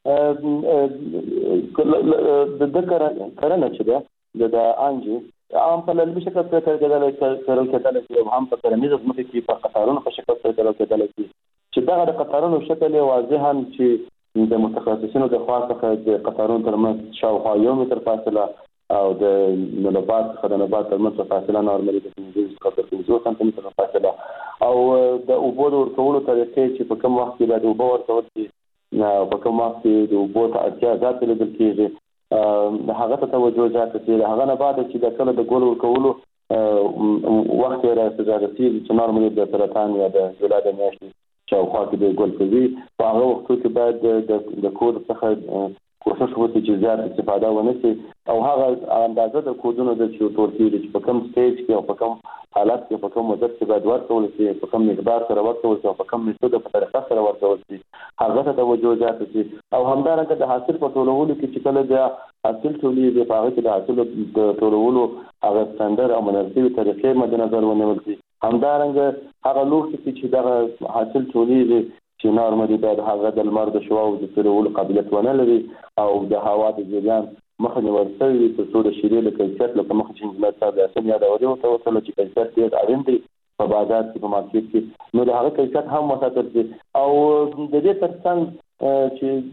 د کرنه چې ده د انجی عام په لږ شکل سره کېدل کېدل هم په کرنیزه ځمکه کې په قطارونو په شکل سره کېدل چې دغه د قطارونو شکل واضحاً چې د متخصصینو د خوا څخه د قطارونو ترمنځ شاوخوا یو متر فاصله او د نبات څخه د نبات ترمنځ فاصله نورمالي د پنځه تر پنځوس سانتي متره فاصله او د اوبو د ورکولو طریقې چې په کوم وخت کې باید اوبه ورکول شي په کوم وخت کې د اوبو ته اړتیا زیاته لیدل کېږي د هغه ته توجه زیاته شي. د هغه نه بعد چې د کله د ګل ورکولو وخت یې راځي چې نورمالي د سرطان یا د جولای د میاشتې شاوخوا کې د ګل کوي په هغه وختو کې باید د کود څخه کوشش وکړي چې زیات استفاده ونه شي او هغه اندازه د کودونو د چې تور کېږي چې په کوم سټیج کې او په کوم حالت کې په کوم مدت کې باید ورکول شي په کوم مقدار سره ورکول شي او په کوم میتود په طریقه سره ورکول شي هغه ته توجه زیات شي. او همدارنګه د حاصل په ټولولو کې چې کله د حاصل ټولې د هغه کې د حاصل د ټولولو هغه ستاندر او مناسب طریقې مد نظر ونیول شي. همدارنګه هغه لوښي چې د حاصل ټولې چې نورمالي باید هغه د لمر د شعاع د تیرولو قابلیت ونه لري او د هوا د جریان مخه نیول شوی تر څو د شیدې د کیفیت لکه مخه چې انجینر صاحب یاسین یادولي ورته وکړل چې کیفیت ډېر اړین دی په بازار کې په مارکیټ کې نو د هغه کیفیت هم وساتل شي او د دې ترڅنګ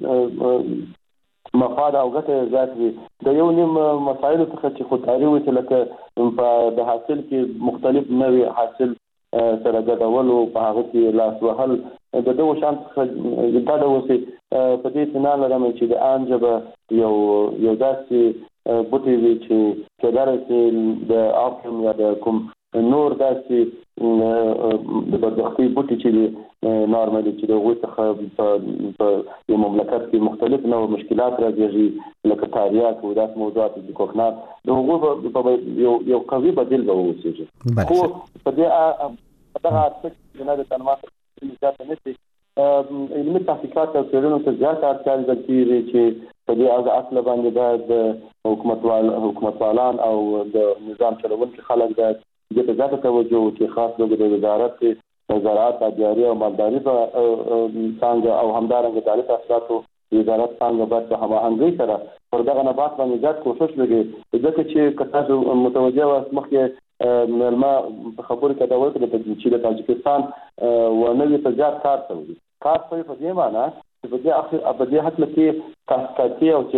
چې مفاد او ګټه زیات وي د یو نیم مسایلو څخه چې خودداري وي لکه په د حاصل کې مختلف نوي حاصل سره ګډول او په هغه کې لاس وهل د دوه شان څخه دا د وسی په دې تنه لرم چې د انجبه یو یو داسې بوټي وی چې کېدار چې د اپم یا د کوم نور داسې د بدبختی بوټي چې نورمالي چې د غوښه څخه په یو مملکت کې مختلف نوع مشکلات راځي لکه تاریخ او داس موضوعات د کوکنات د هغه په یو یو قوي بدیل به وسی خو په دې دغه اصل نه د تنمات زیاته نشي علمي تحقیقات او څېړنو ته زیات اړتیا لري چې په دې اصل باندې د حکومتوال حکومتوالان او د نظام چلوونکي خلک د دې ته زیاته توجه چې خاص د وزارت زراعت آبیاري او مالداري په څنګه او همدارنګه د تاسیساتو وزارت څنګه باید په هماهنګۍ سره پر دغه نبات باندې زیات کوشش وکړي ځکه چې کتاسو متوجه واس مخکې ملما په خبرو کې دا وایي چې د تاجکستان و نوې تجارت کار کوي کار کوي په دې معنی چې په دې اخر په دې حق کې تاسیساتي او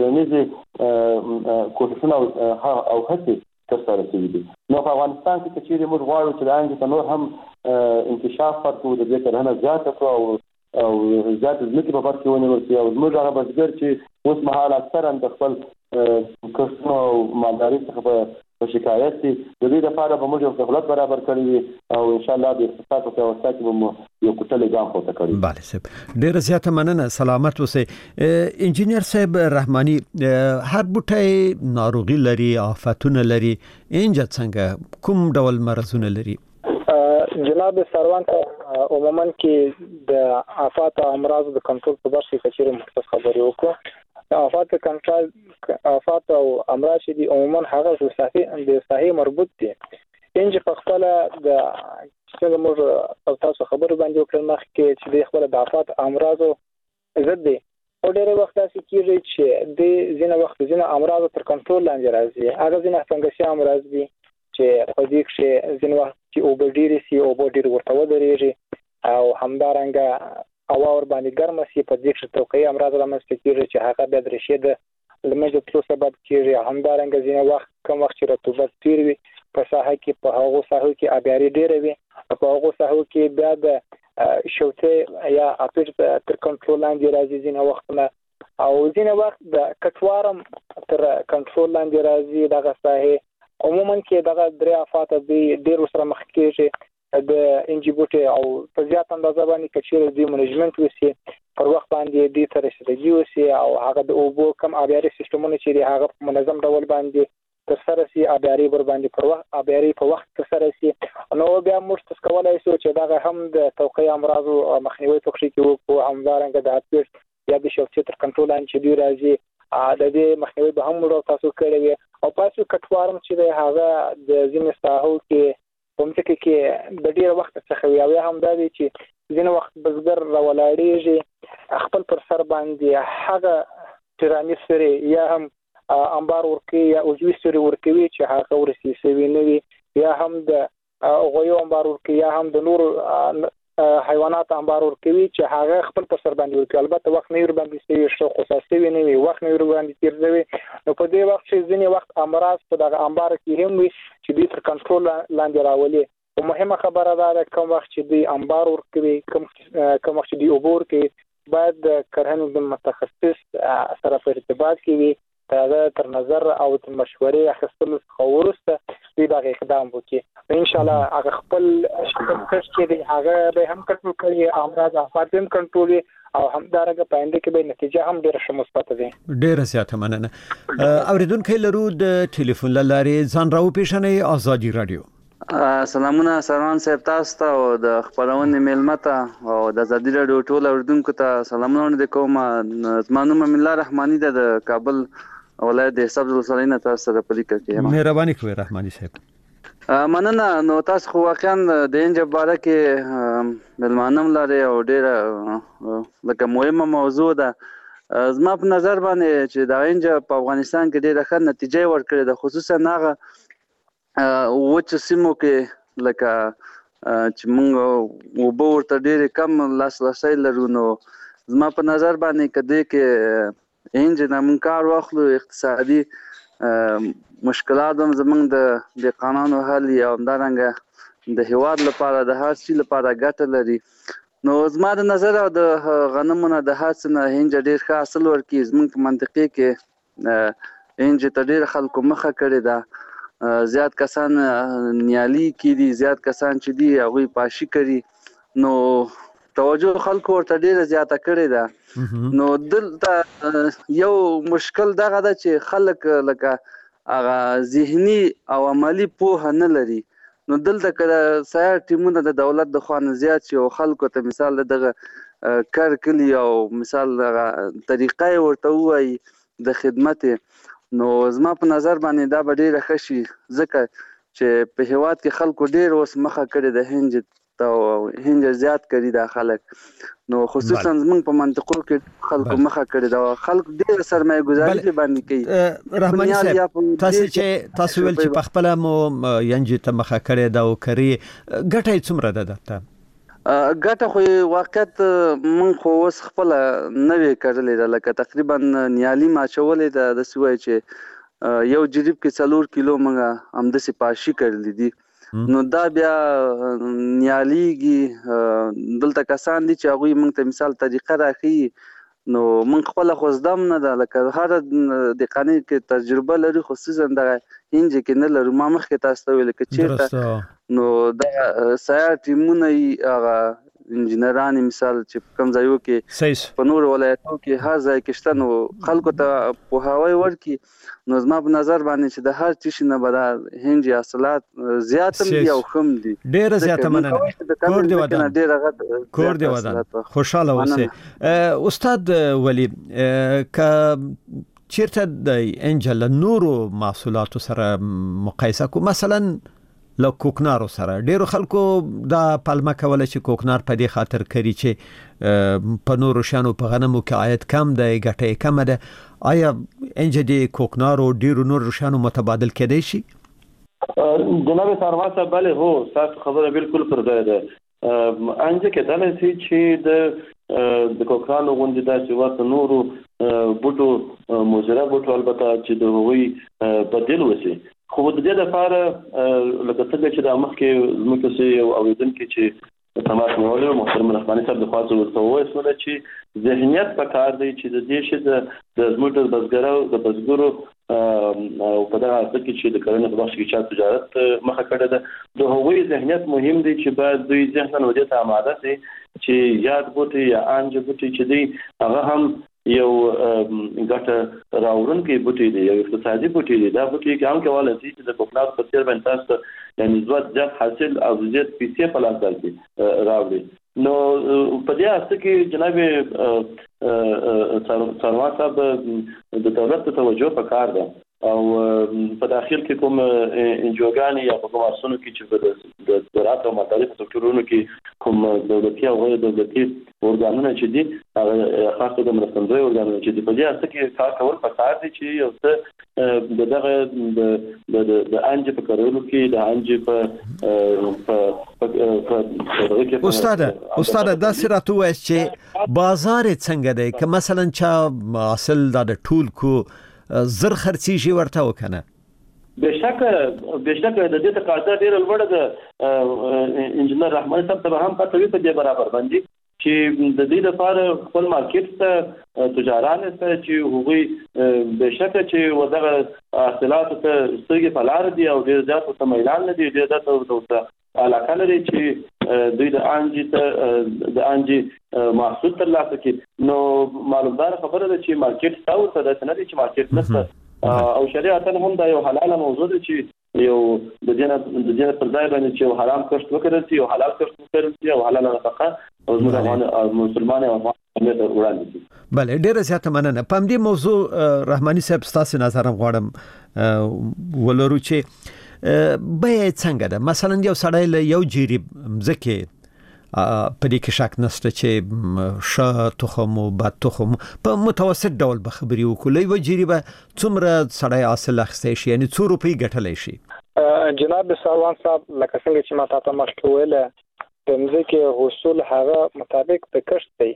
څېړنیزې کوششونه او هڅې ترسره شوي دي. نو په افغانستان کې چې موږ غواړو چې د انګلیس نور هم انکشاف ورکړو د دې کرهنه زیاته کړو او او زیات ځمکې په برخه ونیول شي او موږ هغه بزګر چې اوس مهال اکثرا د خپل کسبونو او مالداري څخه په شکایت دي د دې لپاره به موږ یو سهولت برابر کړی وي او ان شاء الله د اقتصاد په واسطه کې به یو کوټلې ګام پورته کړی. بله صاحب ډېره زیاته مننه سلامت اوسئ. انجینر صاحب رحماني هر بوټی ناروغي لري آفتونه لري انجه څنګه کوم ډول مرزونه لري؟ جناب سروان عموما کې د آفات او امراض د کنټرول په برخه کې چیرې مختص خبرې وکړو. آفات کنټرول آفات او امراض چې دي عموما هغه د صحي د صحي مربوط دي انځ په خپل د څنګه موږ تاسو خبرو باندې وکړل مخکې چې د خپل د آفات امراض زد دي او ډېر وخت داسې کېږي چې د ځینې وخت ځینې امراض تر کنټرول لاندې راځي هغه ځینې فنګسي امراض دي چې په دې کې ځینې وخت چې اوبه ډېرې سي اوبه ډېر ورته ودرېږي او همدارنګه هوا ور باندې ګرمه سي په دې کې توقعي امراض رامنځته کېږي چې هغه بیا د رشید لمجه تلو سبب کېږي همدارنګه ځینې وخت کوم وخت چې رطوبت ډېر وي په ساحه کې په هغو ساحو کې آبیاري ډېره وي په هغو ساحو کې بیا د شوتې یا اپیج تر کنټرول لاندې راځي ځینې وختونه او ځینې وخت د کټوارم تر کنټرول لاندې راځي دغه ساحې عموما کې دغه درې آفات دي ډېر سره مخ کېږي د انجیبوټي او په زیات اندازه باندې کچېره دی منیجمنت وسی پر وخت باندې دې تر رسیدګي وسی او هغه د اوبو کم آبیاري سیستمونه چې دی هغه په منظم ډول باندې تر سره سي آبیاري ور باندې پر وخت آبیاري په وخت تر سره سي نو بیا موږ تاسو کولای شو چې دغه هم د توقعي امراض او مخنیوي پکې کې وو هم دارنګه د اپیټ یا د شوکت تر کنټرول لاندې دی راځي د دې مخنیوي به هم موږ تاسو کړی او پاسو کټوارم چې دی هغه د ځینې ساحو کې په مټکه کې د ډیر وخت څخه وی هم دا دی چې ځینې وخت بزګر راولاړیږي خپل پر سر باندې هغه ترانې سره یا هم انبار ورکی یا اوجوي سره ورکوي چې هغه ورسي سوي نه وي یا هم د غویو انبار ورکی یا هم د نور حیوانات انبار ورکوي چې هغه خپل پر سر باندې ورکوي البته وخت نه ور باندې سوي شو خصوصي وي نه وي وخت نه ور باندې تیروي نو په دې وخت چې ځینې وخت امراض په دغه انبار کې هم وي چې د تر کنټرول لاندې راولي او مهمه خبره ده کوم وخت چې دی انبار ورکوي کوم کوم وخت چې دی عبور کې باید د کرهنې د متخصص سره په ارتباط کې وي دا تر نظر او د مشورې اخیستلو څخه وروسته دوی دغه اقدام وکړي ان شاء الله هغه خپل کش کې دی هغه به هم کنټرول کړي امراض افات هم کنټرول او همدارنګه پاینده کې به نتیجه هم ډیره ښه مثبت ده. ډیره زیاته مننه. اوریدونکو لرو د ټلیفون لارې ځان راو پیښنې آزادي رادیو. سلامونه سروان صاحب تاسو ته او د خبرونه میلمته او د آزادي رادیو ټول اوریدونکو ته سلامونه د کوم زمانو من الله رحماني د کابل ولایت د حساب زلسلینه تاسو سره په لیکه کې مهرباني کوي رحماني صاحب. مننه. نو تاسو خو واقعا د انجب باره کې ملمانم لري او ډیره لکه مهمه موضوع ده. زما په نظر باندې چې د انجب په افغانستان کې ډیره ښه نتیجه ورکړې ده، خصوصا هغه وچ سیمو کې لکه چې موږ وبو ورته ډېر کم لاسرسی لرو. نو زما په نظر باندې کده کې انج نه موږ کار واخلو اقتصادي مشکلات هم زموږ د د قانون حل یا همدارنګه د هیواد لپاره د هر شي لپاره ګټه لري. نو زما د نظر او د غنمونو د حاصل نه انج ډېر ښه حاصل ورکړي. زموږ په منطقې کې انج ته ډېر خلکو مخه کړې ده. زیات کسان نیالي کې دي، زیات کسان چې دي هغوی پاشي کوي. نو توجه خلکو ورته ډېره زیاته کړې ده. نو دلته یو مشکل دغه ده چې خلک لکه هغه ذهني او عملي پوهه نه لري. نو دلته که د سیار ټیمونه د دولت د خوا نه زیات شي او خلکو ته مثال دغه کار کلي او مثال هغه طریقه یې ورته ووایي د خدمت، نو زما په نظر باندې دا به ډېره ښه شي. ځکه چې په هیواد کې خلکو ډېر اوس مخه کړې ده هنج ته او هنج زیات کړي دا خلک. نو خصوصا زموږ په منطقو کې خلکو مخه کړې ده، خلک ډېر سرمایه ګزاري باندې کوي. رحماني صاحب تاسو چې تاسو ویل چې په خپل مو هنج ته مخه کړې ده او کری ګټه یې څومره ده درته؟ ګټه خو واقعیت مونږ خو اوس خپله نوې کرلې ده، لکه تقریبا نیالي ما اچولې ده. داسې وایي چې یو جریب کې څلور کیلو مونږ همداسې پاشي کرلې دي. نو دا بیا نیالیږي. دلته کسان دي چې هغوی مونږ ته مثال طریقه راښیي. نو مونږ خپله خو زده هم نه ده، لکه هر دهقاني کې تجربه لري، خصوصا دغه هنج کې نه لرو. ما مخکې تاسو ته ویل که چېرته نو د سیار ټیمونه یې هغه انجینران مثال چې کوم ځایو کې په نورو ولایتونو کې هر ځای کې شته، نو خلکو ته پوهاوی ورکړي. نو زما په نظر باندې چې د هر څه شي نه به دا هنج حاصلات زیات هم دي او ښه هم دي. ډېره زیاته مننه. کور دې ودان، کور دې ودان، خوشحاله اوسئ. استاد ولی که چیرته د هنج له نورو محصولاتو سره مقایسه کو، مثلا له کوکنارو سره ډیرو خلکو دا پلمه کوله چې کوکنار په دې خاطر کوي چې په نورو شانو په غنمو کې عاید کم دی، ګټه یې کمه ده. آیا انج د کوکنارو ډیرو نورو شانو متبادل کېدای شي؟ جناب سروان صاحب بله هو تاسو خبره بالکل پر ځای ده. انج کېدلی شي چې د د کوکنارو غوندې داسې ورته نورو بوټو مضره بوټو البته چې د هغوی بدیل وشي. خو د دې لپاره لکه څنګه چې د مخکې زموږ څه یو اورېدونکي چې تماس نیولی محترم رحماني صاحب د خوا څه ورته وویل چې ذهنیت پکار دی چې د دې شي د زموږ د بزګرو د بزګرو او په دغه اړه کې چې د کرنې په بخش کې چې تجارت مخه کړې ده، د هغوی ذهنیت مهم دی چې باید دوی ذهناً ودې ته آماده شي چې یاد بوټي یا انج بوټي چې دی هغه هم یو ګټه راوړونکی بوټي دی، یو اقتصادي بوټي دی. دا بوټي کې هم کولای شي چې د کوکنارو په څېر باندې تاسو ته یعنې نسبت زیات حاصل او زیات پیسې په لاس درکړي راوړي. نو په دې اساس کې جناب سروان صاحب د دولت ته توجه پکار ده او په داخل کې کوم انجوګانې یا په کوم اسونو کې چې د زراعت او مالدارۍ په سکتورونو کې کوم دولتي او غیر دولتي ارګانونه چې دي هغه خاص د مرستندوی ارګانونه چې دي په دې اساس کې کار کول پکار دي چې یو څه د دغه د انج په کارولو کې د انج په استاد استاد دا سره تو چې بازار څنګه دی که مثلا چا اصل د ټول کو زر خرڅیږي ورته وکنه؟ بشک بشک د دې تقاضا ډیره لوړه ده. انجنیر رحماني صاحب ته هم پته وي په دې برابر باندې چې د دې لپاره خپل مارکیټ ته تجاران ته چې هغوی بشک چې ودغه حاصلات ته سترګې په لار دي او ډیر زیات ته میلان نه دي، ډیر زیات ته علاقه لري چې دوی د انجی ته د انجی محصول ترلاسه کړي. نو معلومدار خبره ده چې مارکیټ تا ورته د سند چې مارکیټ نشته او شریعت هم دا یو حلاله موضوع ده چې یو د جنت د جنت پر ځای باندې چې حرام کښت وکړي چې یو حلال کښت وکړي چې یو حلاله نفقه او زموږ مسلمان او افغان ته وړاندې شي. بله ډیره زیاته مننه. په دې موضوع رحماني صاحب ستاسو نظر غواړم ولرو چې به څنګه ده. مثلا یو سړی له یو جیری مزکه په دې کې شک نشته چې ش تخم او بد تخم په متوسط ډول به خبري وکړي و جیری به څومره سړی حاصل اخستې شي، یعنی څو روپۍ ګټلې شي. جناب سروان صاحب لکه څنګه چې ما تاسو مخکې ویل د مزکه حصول هغه مطابق د کښت دی.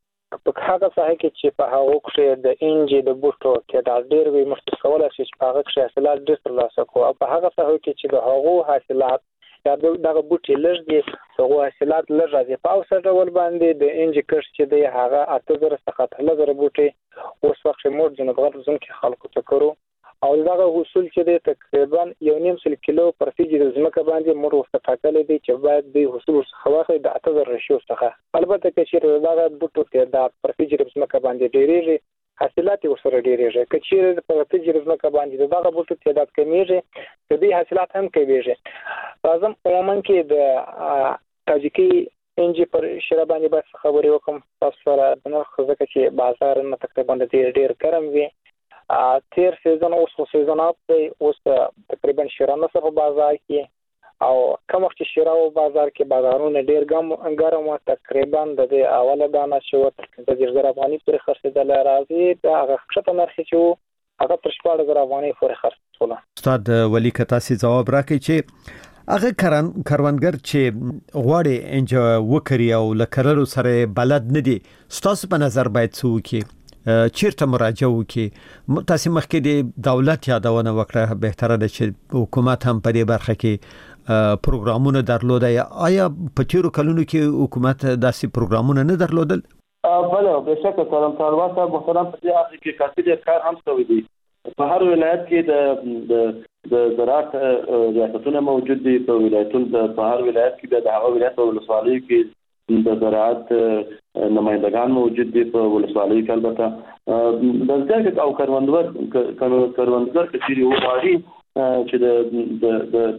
په هغه ځای کې چې په هغه کې د انجی د بوټو کې د ډیر وی مختصوله شي چې په هغه کې حاصلات ډیر ترلاسه کوي او په هغه ځای کې چې د هغه حاصلات یا دغه بوټي لږ دي هغه حاصلات لږ راځي په اوسه ډول باندې د انجی کښت چې دی هغه اته زره څخه تر لږ بوټي اوس وخت موږ جنوب غرب زون کې خلکو ته کړو او دغه حصول چې دی تقریبا یو نیم سل کیلو پر فیجی د زمکه باندې موږ ورته ټاکلې دي چې باید د حصول څخه واخلي د اته زره رشیو څخه. البته چې دغه بوټو کې د پر فیجی د زمکه باندې ډېریږي حاصلات ورسره ډېریږي. که چیرې په فیجی د زمکه باندې دغه بوټو تعداد کمیږي د دې حاصلات هم کمیږي. لازم عموما کې د تاجیکی انجی پر شرا باندې بس خبرې وکم تاسو سره د نرخ ځکه چې بازار نه تقریبا ډېر ډېر ګرم وي. تیر سیزن اوس سیزن اپ دی اوس تقریبا شرا نه په بازار کې او کوم وخت شرا او بازار کې بازارونه ډېر ګم ګرم او تقریبا د اوله دانه شو د زر افغاني پر خرڅېدل راځي د هغه ښه نرخ چې هغه تر شپږ زره افغاني پر خرڅول. استاد ولی کتا سي جواب راکړي چې هغه کارن کاروانګر چې غواړي انج وکړي او لکرلو سره بلد نه دي ستاسو په نظر باید څه وکړي، چیرته مراجعه وکړي؟ تاسو مخکې د دولت یادونه وکړه، بهتره ده چې حکومت هم په دې برخه کې پروګرامونه درلودای. آیا په تیرو کلونو کې حکومت داسې پروګرامونه نه درلودل؟ بله بشک کارم کاروان صاحب محترم په دې اخر کې کافي کار هم شوی دی. په هر ولایت کې د د د زراعت ریاستونه موجود دي. په ولایتونو په هر ولایت کې د هغه ولایت او ولسوالۍ کې د زراعت نمائندگان موجود دي. په ولسوالۍ کې البته د ځکه او کاروانګر کاروانګر چې یو واري چې د د د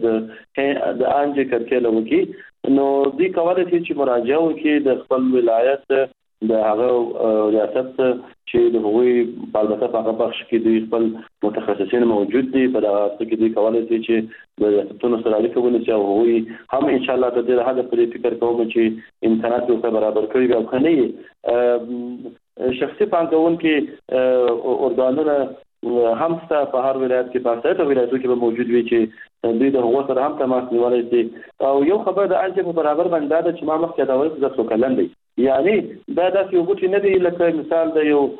د د انجی کړکېل وکي نو دوی کولای شي چې مراجعه وکړي د خپل ولایت د هغه ریاست چې د هغوی په البته په هغه بخش کې دوی خپل متخصصین موجود دي. په دغه کې دوی کولای شي چې د ریاستونو سره اړیکه ونیسي او هغوی هم انشاءالله د دې هغه په فکر کوم چې امکانات ورته برابر کړي او کنه شخصي پانګونکي ارګانونه هم ستا په هر ولایت کې په هر ولایت کې به موجود وي چې دوی د هغو سره هم تماس نیولای شي. او یو خبر د انجی په برابر باندې ده چې ما مخکې دا ویل چې څو کلن دی، یعنی دا داسې یو بوټی نه دی لکه مثال د یو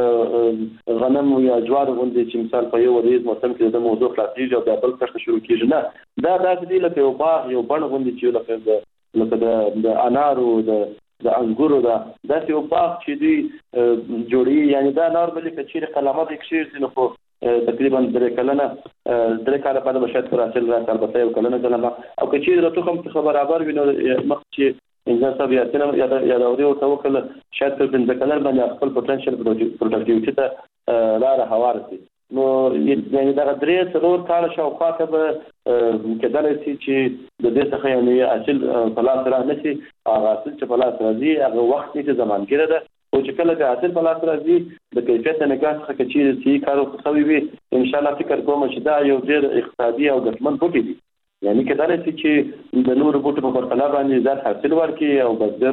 غنم یا جوار غوندې چې مثال په یو ورځ موسم کې د موضوع خلاصېږي او د بل کښت شروع کېږي. نه دا داسې دی لکه یو باغ یو بڼ غوندې چې لکه د لکه د د انارو د د انګورو دا داسې یو باغ چې دوی جوړي. یعنی دا نارملي که چیرې قلمه دې کښېږدي نو خو تقریبا درې کلنه درې کاله بعد به شاید پر حاصل راشي، البته یو کلنه کلمه او که چیرې د تخم څخه برابر وي نو مخکې چې انسان صاحب یادونه یادوري ورته وکړه شاید تر پنځه کلن باندې خپل پوتنشل پروډکټیوټي ته لاره هواره شي. نو یعنی دا درې څلور کاله شاوخوا ته به کېدلی شي چې د دې څخه یعنې حاصل په لاس را نه شي. هغه حاصل چې په لاس راځي هغه وخت یې چې زمانګیره ده او چې کله د حاصل په لاس راځي د کیفیت نګاه څخه که چیرې صحیح کار ورته وي انشاءالله فکر کوم چې دا یو ډېر اقتصادي او ګټمن بوټی دی. یعنی کېدلی شي چې د نورو بوټو په پرتله باندې زیات حاصل ورکړي او بزګر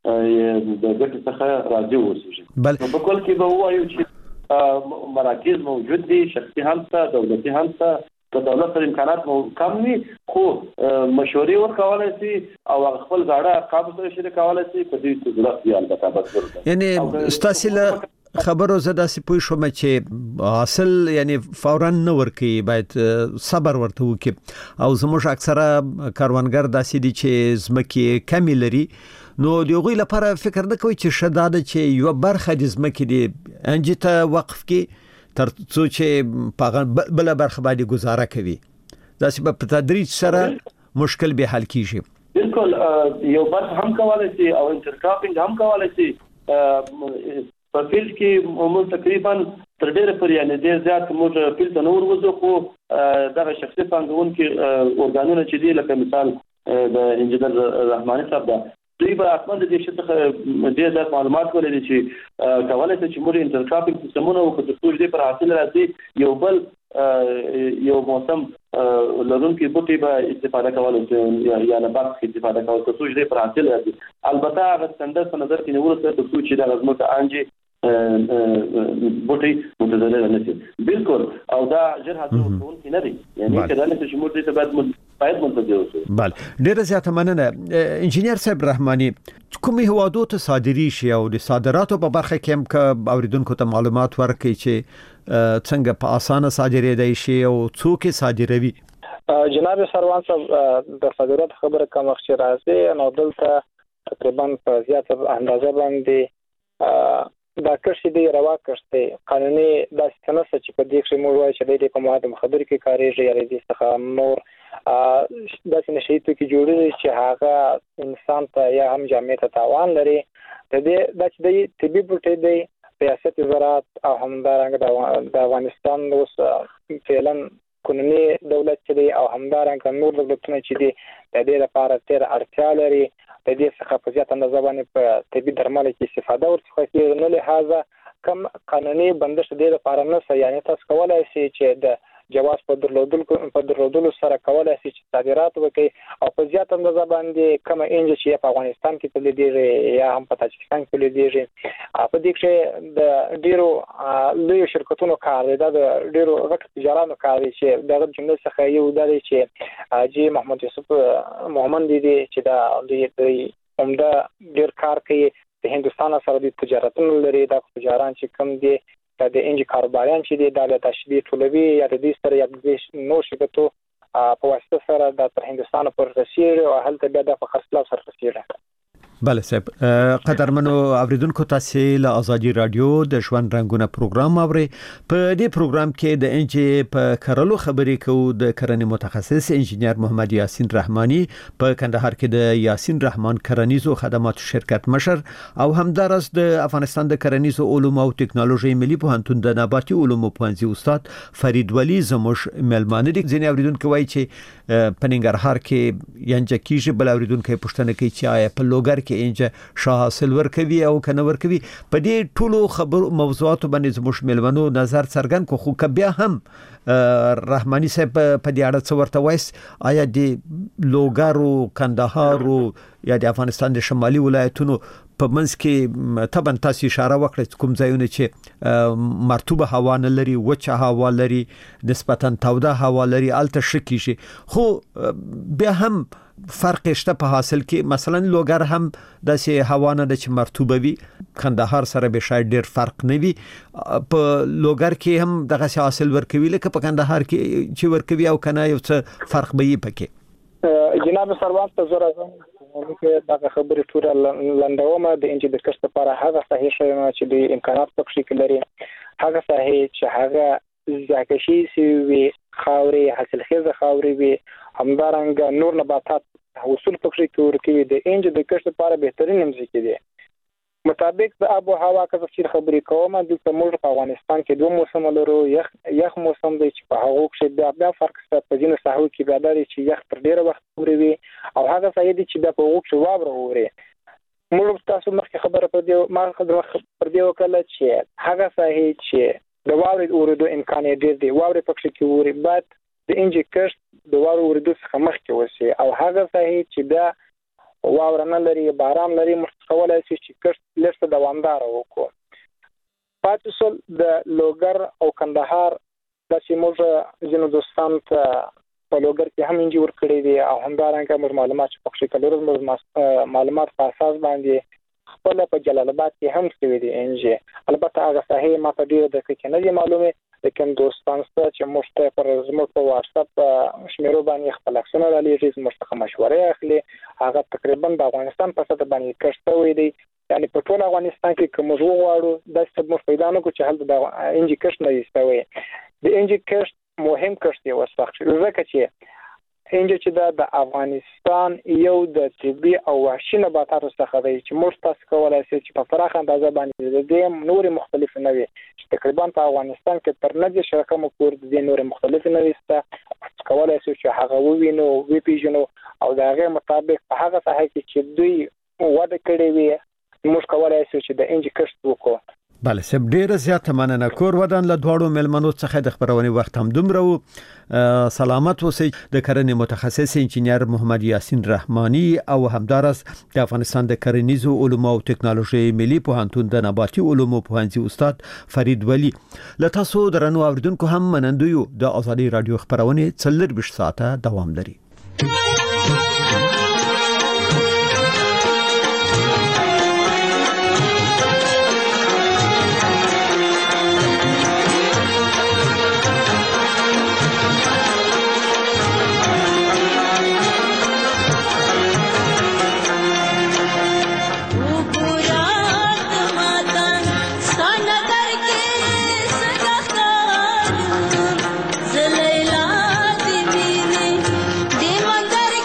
د ګټې څخه راضي واوسي. نو په کل کې به ووایو چې مراکز موجود دي، شخصي هم شته، دولتي هم شته. د دولت سره امکانات کم وي خو مشورې ورکولی شي او خپل زاړه ارقامو سره شریکولی شي که دوی ته ضرورت وي البته بزګرو ته. یعنې ستاسې له خبرو زدا سي پوي شو چې حاصل یعنی فورا نه ورکي باید صبر ورته وکي او زموږ اکثره کاروانګر داسې دي چې زمکه کمی لري نو دیغوی لپاره فکر نه کوي چې شداده چې یو برخه د زمکه دی انجته وقف کې تر څو چې بل برخه باندې گزاره کوي داسې په تدریج سره مشکل به حل کیږي بالکل یو برخه هم کولای شي او انټرکراپینګ هم کولای شي په فیلډ کې موږ تقریبا تر ډیره پورې یعنی ډیر زیات موږ فیلډ ته نور وځو خو دغه شخصي پانګون کې اورګانونه چې دی لکه مثال د انجنیر رحماني صاحب دا دوی به اصلا د دې شته ډیر زیات معلومات ولري چې کولای شي چې موږ انټرکراپینګ سیستمونه او د ټول دې پر حاصل راځي یو بل یو موسم لرونکي بوټي به استفاده کول یا نه باندې استفاده کول تر څو دې پر حاصل راځي البته هغه څنګه په نظر کې نیول سره تر څو چې د غزمو ته انجي بوټي متضرر نه شي بالکل او دا جر حاصل کول کې نه دي یعنی کله چې موږ دې ته بعد باید منتظر اوسو بله ډیره زیاته مننه انجینیر صاحب رحماني کومې هوادو ته صادري شي او د صادراتو په برخه کې هم ک اوریدونکو ته معلومات ورکړي چې څنګه په اسانه صادرېدای شي او څوک صادروي جناب سروان صاحب د صادرات خبره کوم وخت راځي نو دلته تقریبا په زیاته اندازه باندې دا کښې دی روا کښې قانوني داسې څه نشته چې په دې کښې موږ وایو چې دی په مواد مخدرو کې کارېږي یا د دې څخه نور داسې نشهیي توکي جوړېږي چې هغه انسان ته یا هم جامع ته تاوان لري د دې دا چې دی طبي بوټی دی ریاست زراعت او همدارنګه د افغانستان اوس فعلا قانوني دولت چې دی او همدارنګه نور دولتونه چې دي د دې لپاره تر اړتیا لري د دې څخه په زیات اندازه باندې په طبي درملو کې استفاده ورڅخه کیږي نو لهدا کم قانوني بندش دې لپاره نه یعنی تاسو کولای شئ چې د جواز په درلودل په درلودل سره کولای شي چې صادرات وکړي او په زیات اندازه باندې کوم انجن چې په افغانستان کې تولیدېږي یا هم په تاجکستان کې تولیدېږي په دې کې د ډیرو لوی شرکتونو کار دی د ډیرو غټ تجارانو کار دی چې دغه جمله څخه یو دی چې حاجی محمد یوسف محمد دی چې دا د عمده ډیر کار کوي د هندستان سره د تجارتونو لري د تجاران چې کم دي د انجی کاروباریان چې دی د تشبیه ټولوي یا د دې سره یا نو شرکتو په واسطه سره د تر هندستان پر رسیدي او هلته بیا د خرڅلاو سره رسیدي بله صاحب قدرمنو اوریدونکو تاسو له ازادي رادیو د ژوند رنگونه پروګرام اوري په دې پروګرام کې د انجی په کارلو خبرې کوو د کرنې متخصص انجینیر محمد یاسین رحماني په کندهار کې د یاسین رحمان کرنیزو خدماتو شرکت مشر او همدارس د افغانستان د کرنیزو علومو او ټکنالوژي ملي پوهنتون د نباتي علومو پوهنځي استاد فرید ولی زموږ ملمانه دي ځینې اوریدونکو وایي چې په ننګرهار کې ینجه کیږي بل اوریدونکو پوښتنه کوي چې آیا په لوګر انجه شاه حاصل ورکوي او کنه ورکوي په دې ټولو خبر موضوعات باندې زموږ ملمنو نظر څرګند کو خو کبیا هم رحماني صاحب په دې اړه څه ورته وایس آیا د لوګارو کندهارو یا د افغانستان د شمالي ولایتونو په منځ کې طبعا تاسو اشاره وکړه کوم ځایونه چې مرطوبه هوا نه لري وچه هوا لري نسبتا توده هوا لري الته شکی شي خو بیا هم فرق شته په حاصل کې مثلا لوګر هم د سي هوا نه د چې مرطوبه وي کندهار سره به شاید ډیر فرق نه وي په لوګر کې هم دغه حاصل ورکوي لکه په کندهار کې چې ورکوي او کنه یو څه فرق به یې پکې جناب سروان ته زړه نو کې دا خبرې ټول لندومه د انجی د کښت لپاره هغه صحیح شوی چې د امکانات پکې کې لري هغه صحیح چې هغه ځکه شي وي خاوري حاصل خیزه خاوري وي همدارنګه نور نباتات حاصل پکې کې ورکوي د انجی د کښت لپاره بهترین مزيکي دي مطابق د آب او هوا که څه خبرې کوم د موږ په افغانستان کې دوه موسم لرو یخ یخ موسم دی چې په هغه کې بیا بیا فرق شته په ځینو ساحو کې بیا لري چې یخ تر ډیره وخت پورې وي او هغه ځای دی چې بیا په هغه کې واوره ووري موږ تاسو مخکې خبره پر دې ما خبره پر دې وکړه چې هغه ځای چې د واورې اوریدو امکان ډیر دی واورې پکې کې ووري بعد د انجی کښت د واورې اوریدو څخه مخکې وسی او هغه ځای چې بیا واوره نه لري باران لري مستقولای شي چې کښت لسته دوامدار وکړو پاتې سول د لوګر او کندهار د سیموزه جنو دوستان ته په لوګر کې هم انجی ور کړی دي او همدارنګه موږ معلومات چې پکې کلور موږ معلومات په اساس باندې خپل په جلال آباد کې هم شوی دی ان جی البته هغه صحیح ما په ډیره د کې نه دی معلومه لیکن دوستان څخه چې موږ پر زموږ په واتس اپ شمیرو باندې خپل عکسونه را لېږي زموږ څخه مشوره اخلي هغه تقریبا د افغانستان په سطح باندې کښته وي دی یعنی په ټول افغانستان کې کوم وغواړو د څه موږ پیدا نه کو چې هلته د ان جی کښت نه ایستوي د ان جی کښت مهم کښت دی وسخت ځکه چې ان جی چې د افغانستان یو د طبي او وحشي نباتاتو څخه دی چې موږ تاسو کولای شئ چې په پراخه اندازه باندې د نور مختلف نوي چې تقریبا په افغانستان کې تر نه دي شرکم کور د نور مختلف نوي ست کولای شئ چې هغه ووینو وی پیژنو او د هغه مطابق په هغه څه کې چې دوی وده کړی وي موږ کولای شو چې د انجی کښت وکړو. بله سب ډیره زیاته مننه کور ودان له دواړو ملمنو څخه د خبرونې وخت هم دومره و سلامت اوسئ. د کرنې متخصص انجینر محمد یاسین رحمانی او همدارس د افغانستان د کرنیزو علومو او ټکنالوژي ملي پوهنتون د نباتي علومو پوهنځي استاد فرید ولی له تاسو درنو اوریدونکو هم منندوی د ازادي رادیو خبرونه څلور بیش ساعته دوام لري. Zalay la di mine, di magar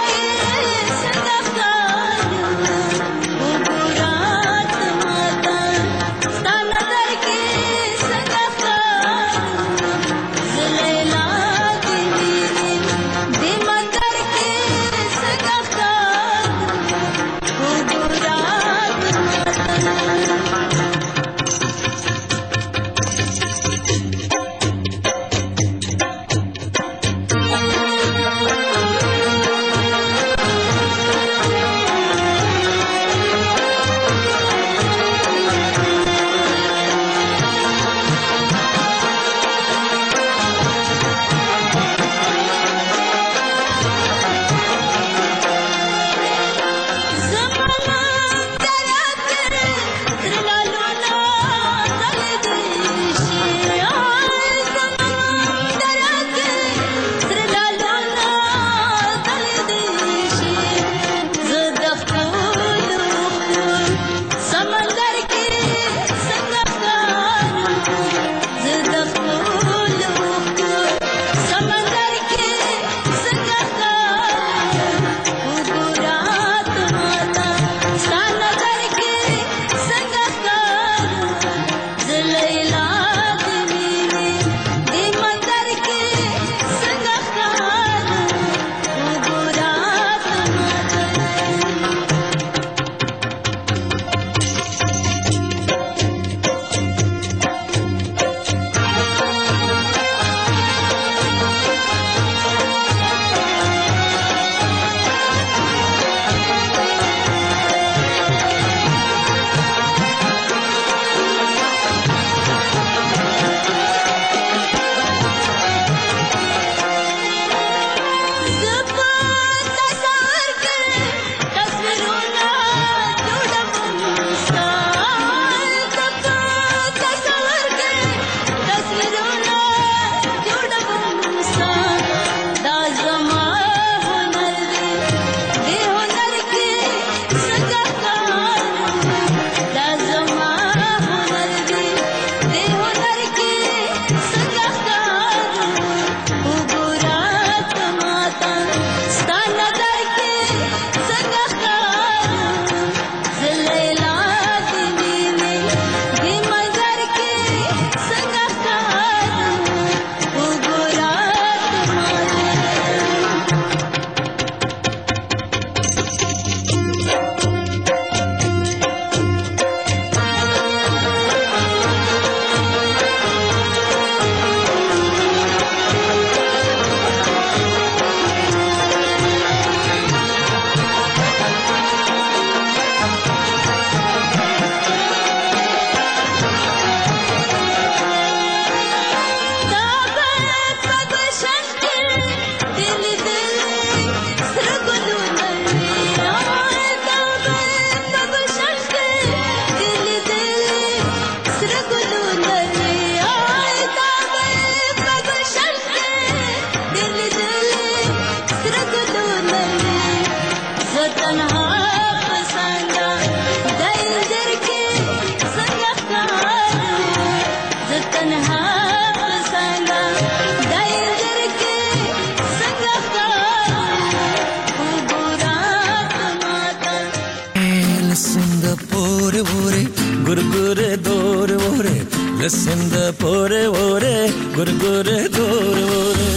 لسند پوره وره ګور ګور دور وره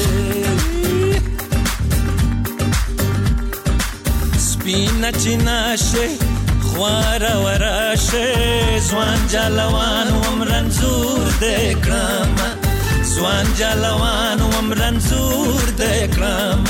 سپینا چیناشه خوارا وراشه زوان جلوان ومرنزور دکرام زوان جلوان ومرنزور دکرام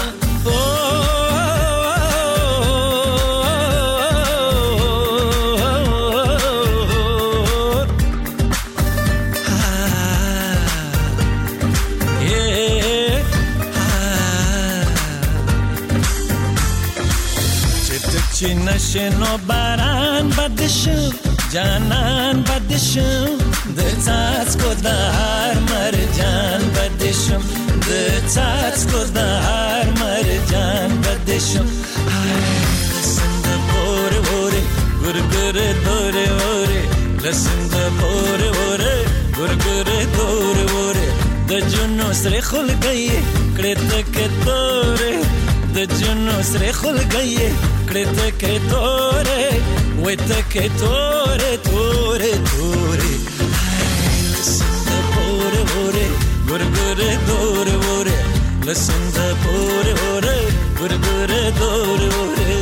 چی نشنو باران بدشم جانان بدشم د څاڅکو د هر مرجان بدشم د څاڅکو د هر مرجان بدشم لسند پوره وره ګور ګور دور وره لسند پوره وره ګور ګور دور وره د جنو سره خلګي کړه تک توره د جنو سره خلګي کړه کې تورې وې ته کې تورې تورې تورې لسند پوره وره ګور ګور دور وره لسند پوره وره ګور ګور دور وره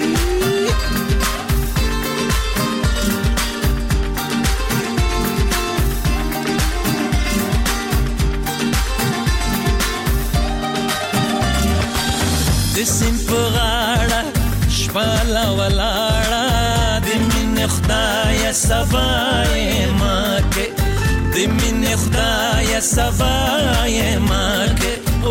د سیمپغاړه شپالا ولاړه د مين خدای سبای ماکه د مين خدای سبای ماکه او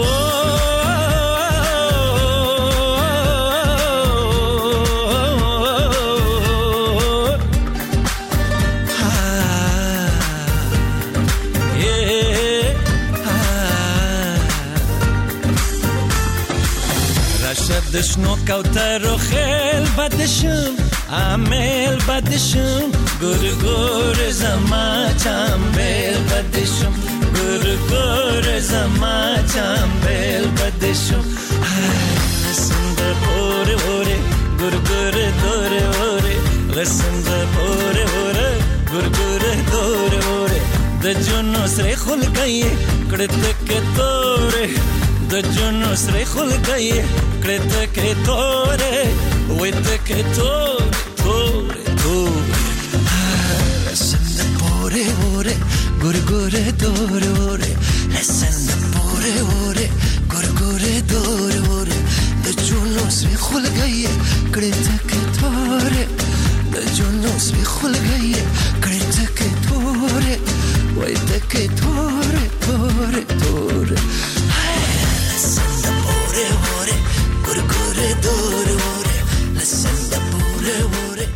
دشنو کوترو خیل بدشم عامل بدشم ګور ګور زما چامبل بدشم ګور ګور زما چامبل بدشم لسند پوره وره ګور ګور دور وره لسند پوره وره ګور ګور دور وره د جنو سره خلګي کړه تک توره د جنو سره خلګي کړه تک توره وې تک توره توره توره لسند پوره وره ګور ګور دور وره لسند پوره وره ګور ګور دور وره د جنو سره خلګي کړه تک توره د جنو سره خلګي کړه تک توره وې تک توره توره توره لسند پوره وره ګور ګور دور وره لسند پوره وره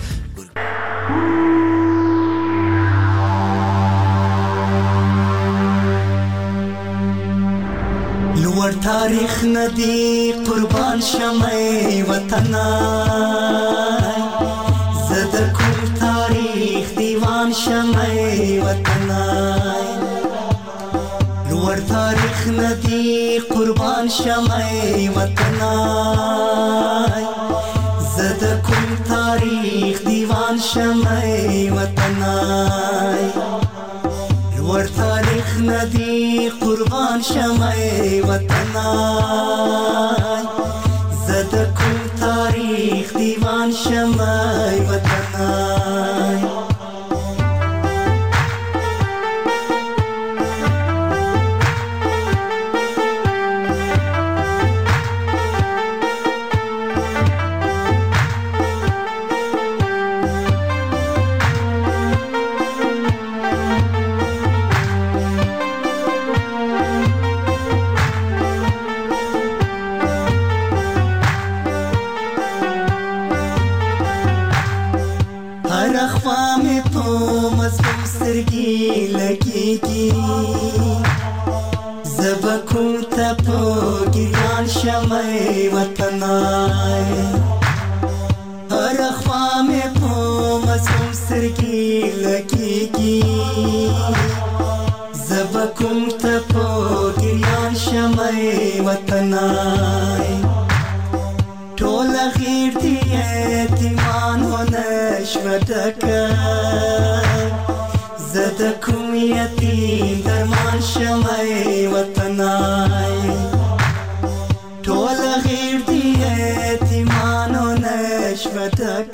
لوړ تاریخ ندی قربان شمه وطنا زد کوم تاریخ دیوان شمه وطنا لوړ تاریخ ندی قربان شمه وطنا زد کوم تاریخ دیوان شمه وطنا لوړ تاریخ ندی قربان شمه وطنا زد کوم تاریخ دیوان شمه وطنا زبکم تپو گریان شمع وطنا هر اخوام پو مزم سرگی لگیگی زبکم تپو گریان شمع وطنا ټول غیر دی اعتمان و نشمتک زد کوم یتیم درمان شمای وطنای ټول غیر دی یتیمانو نشوت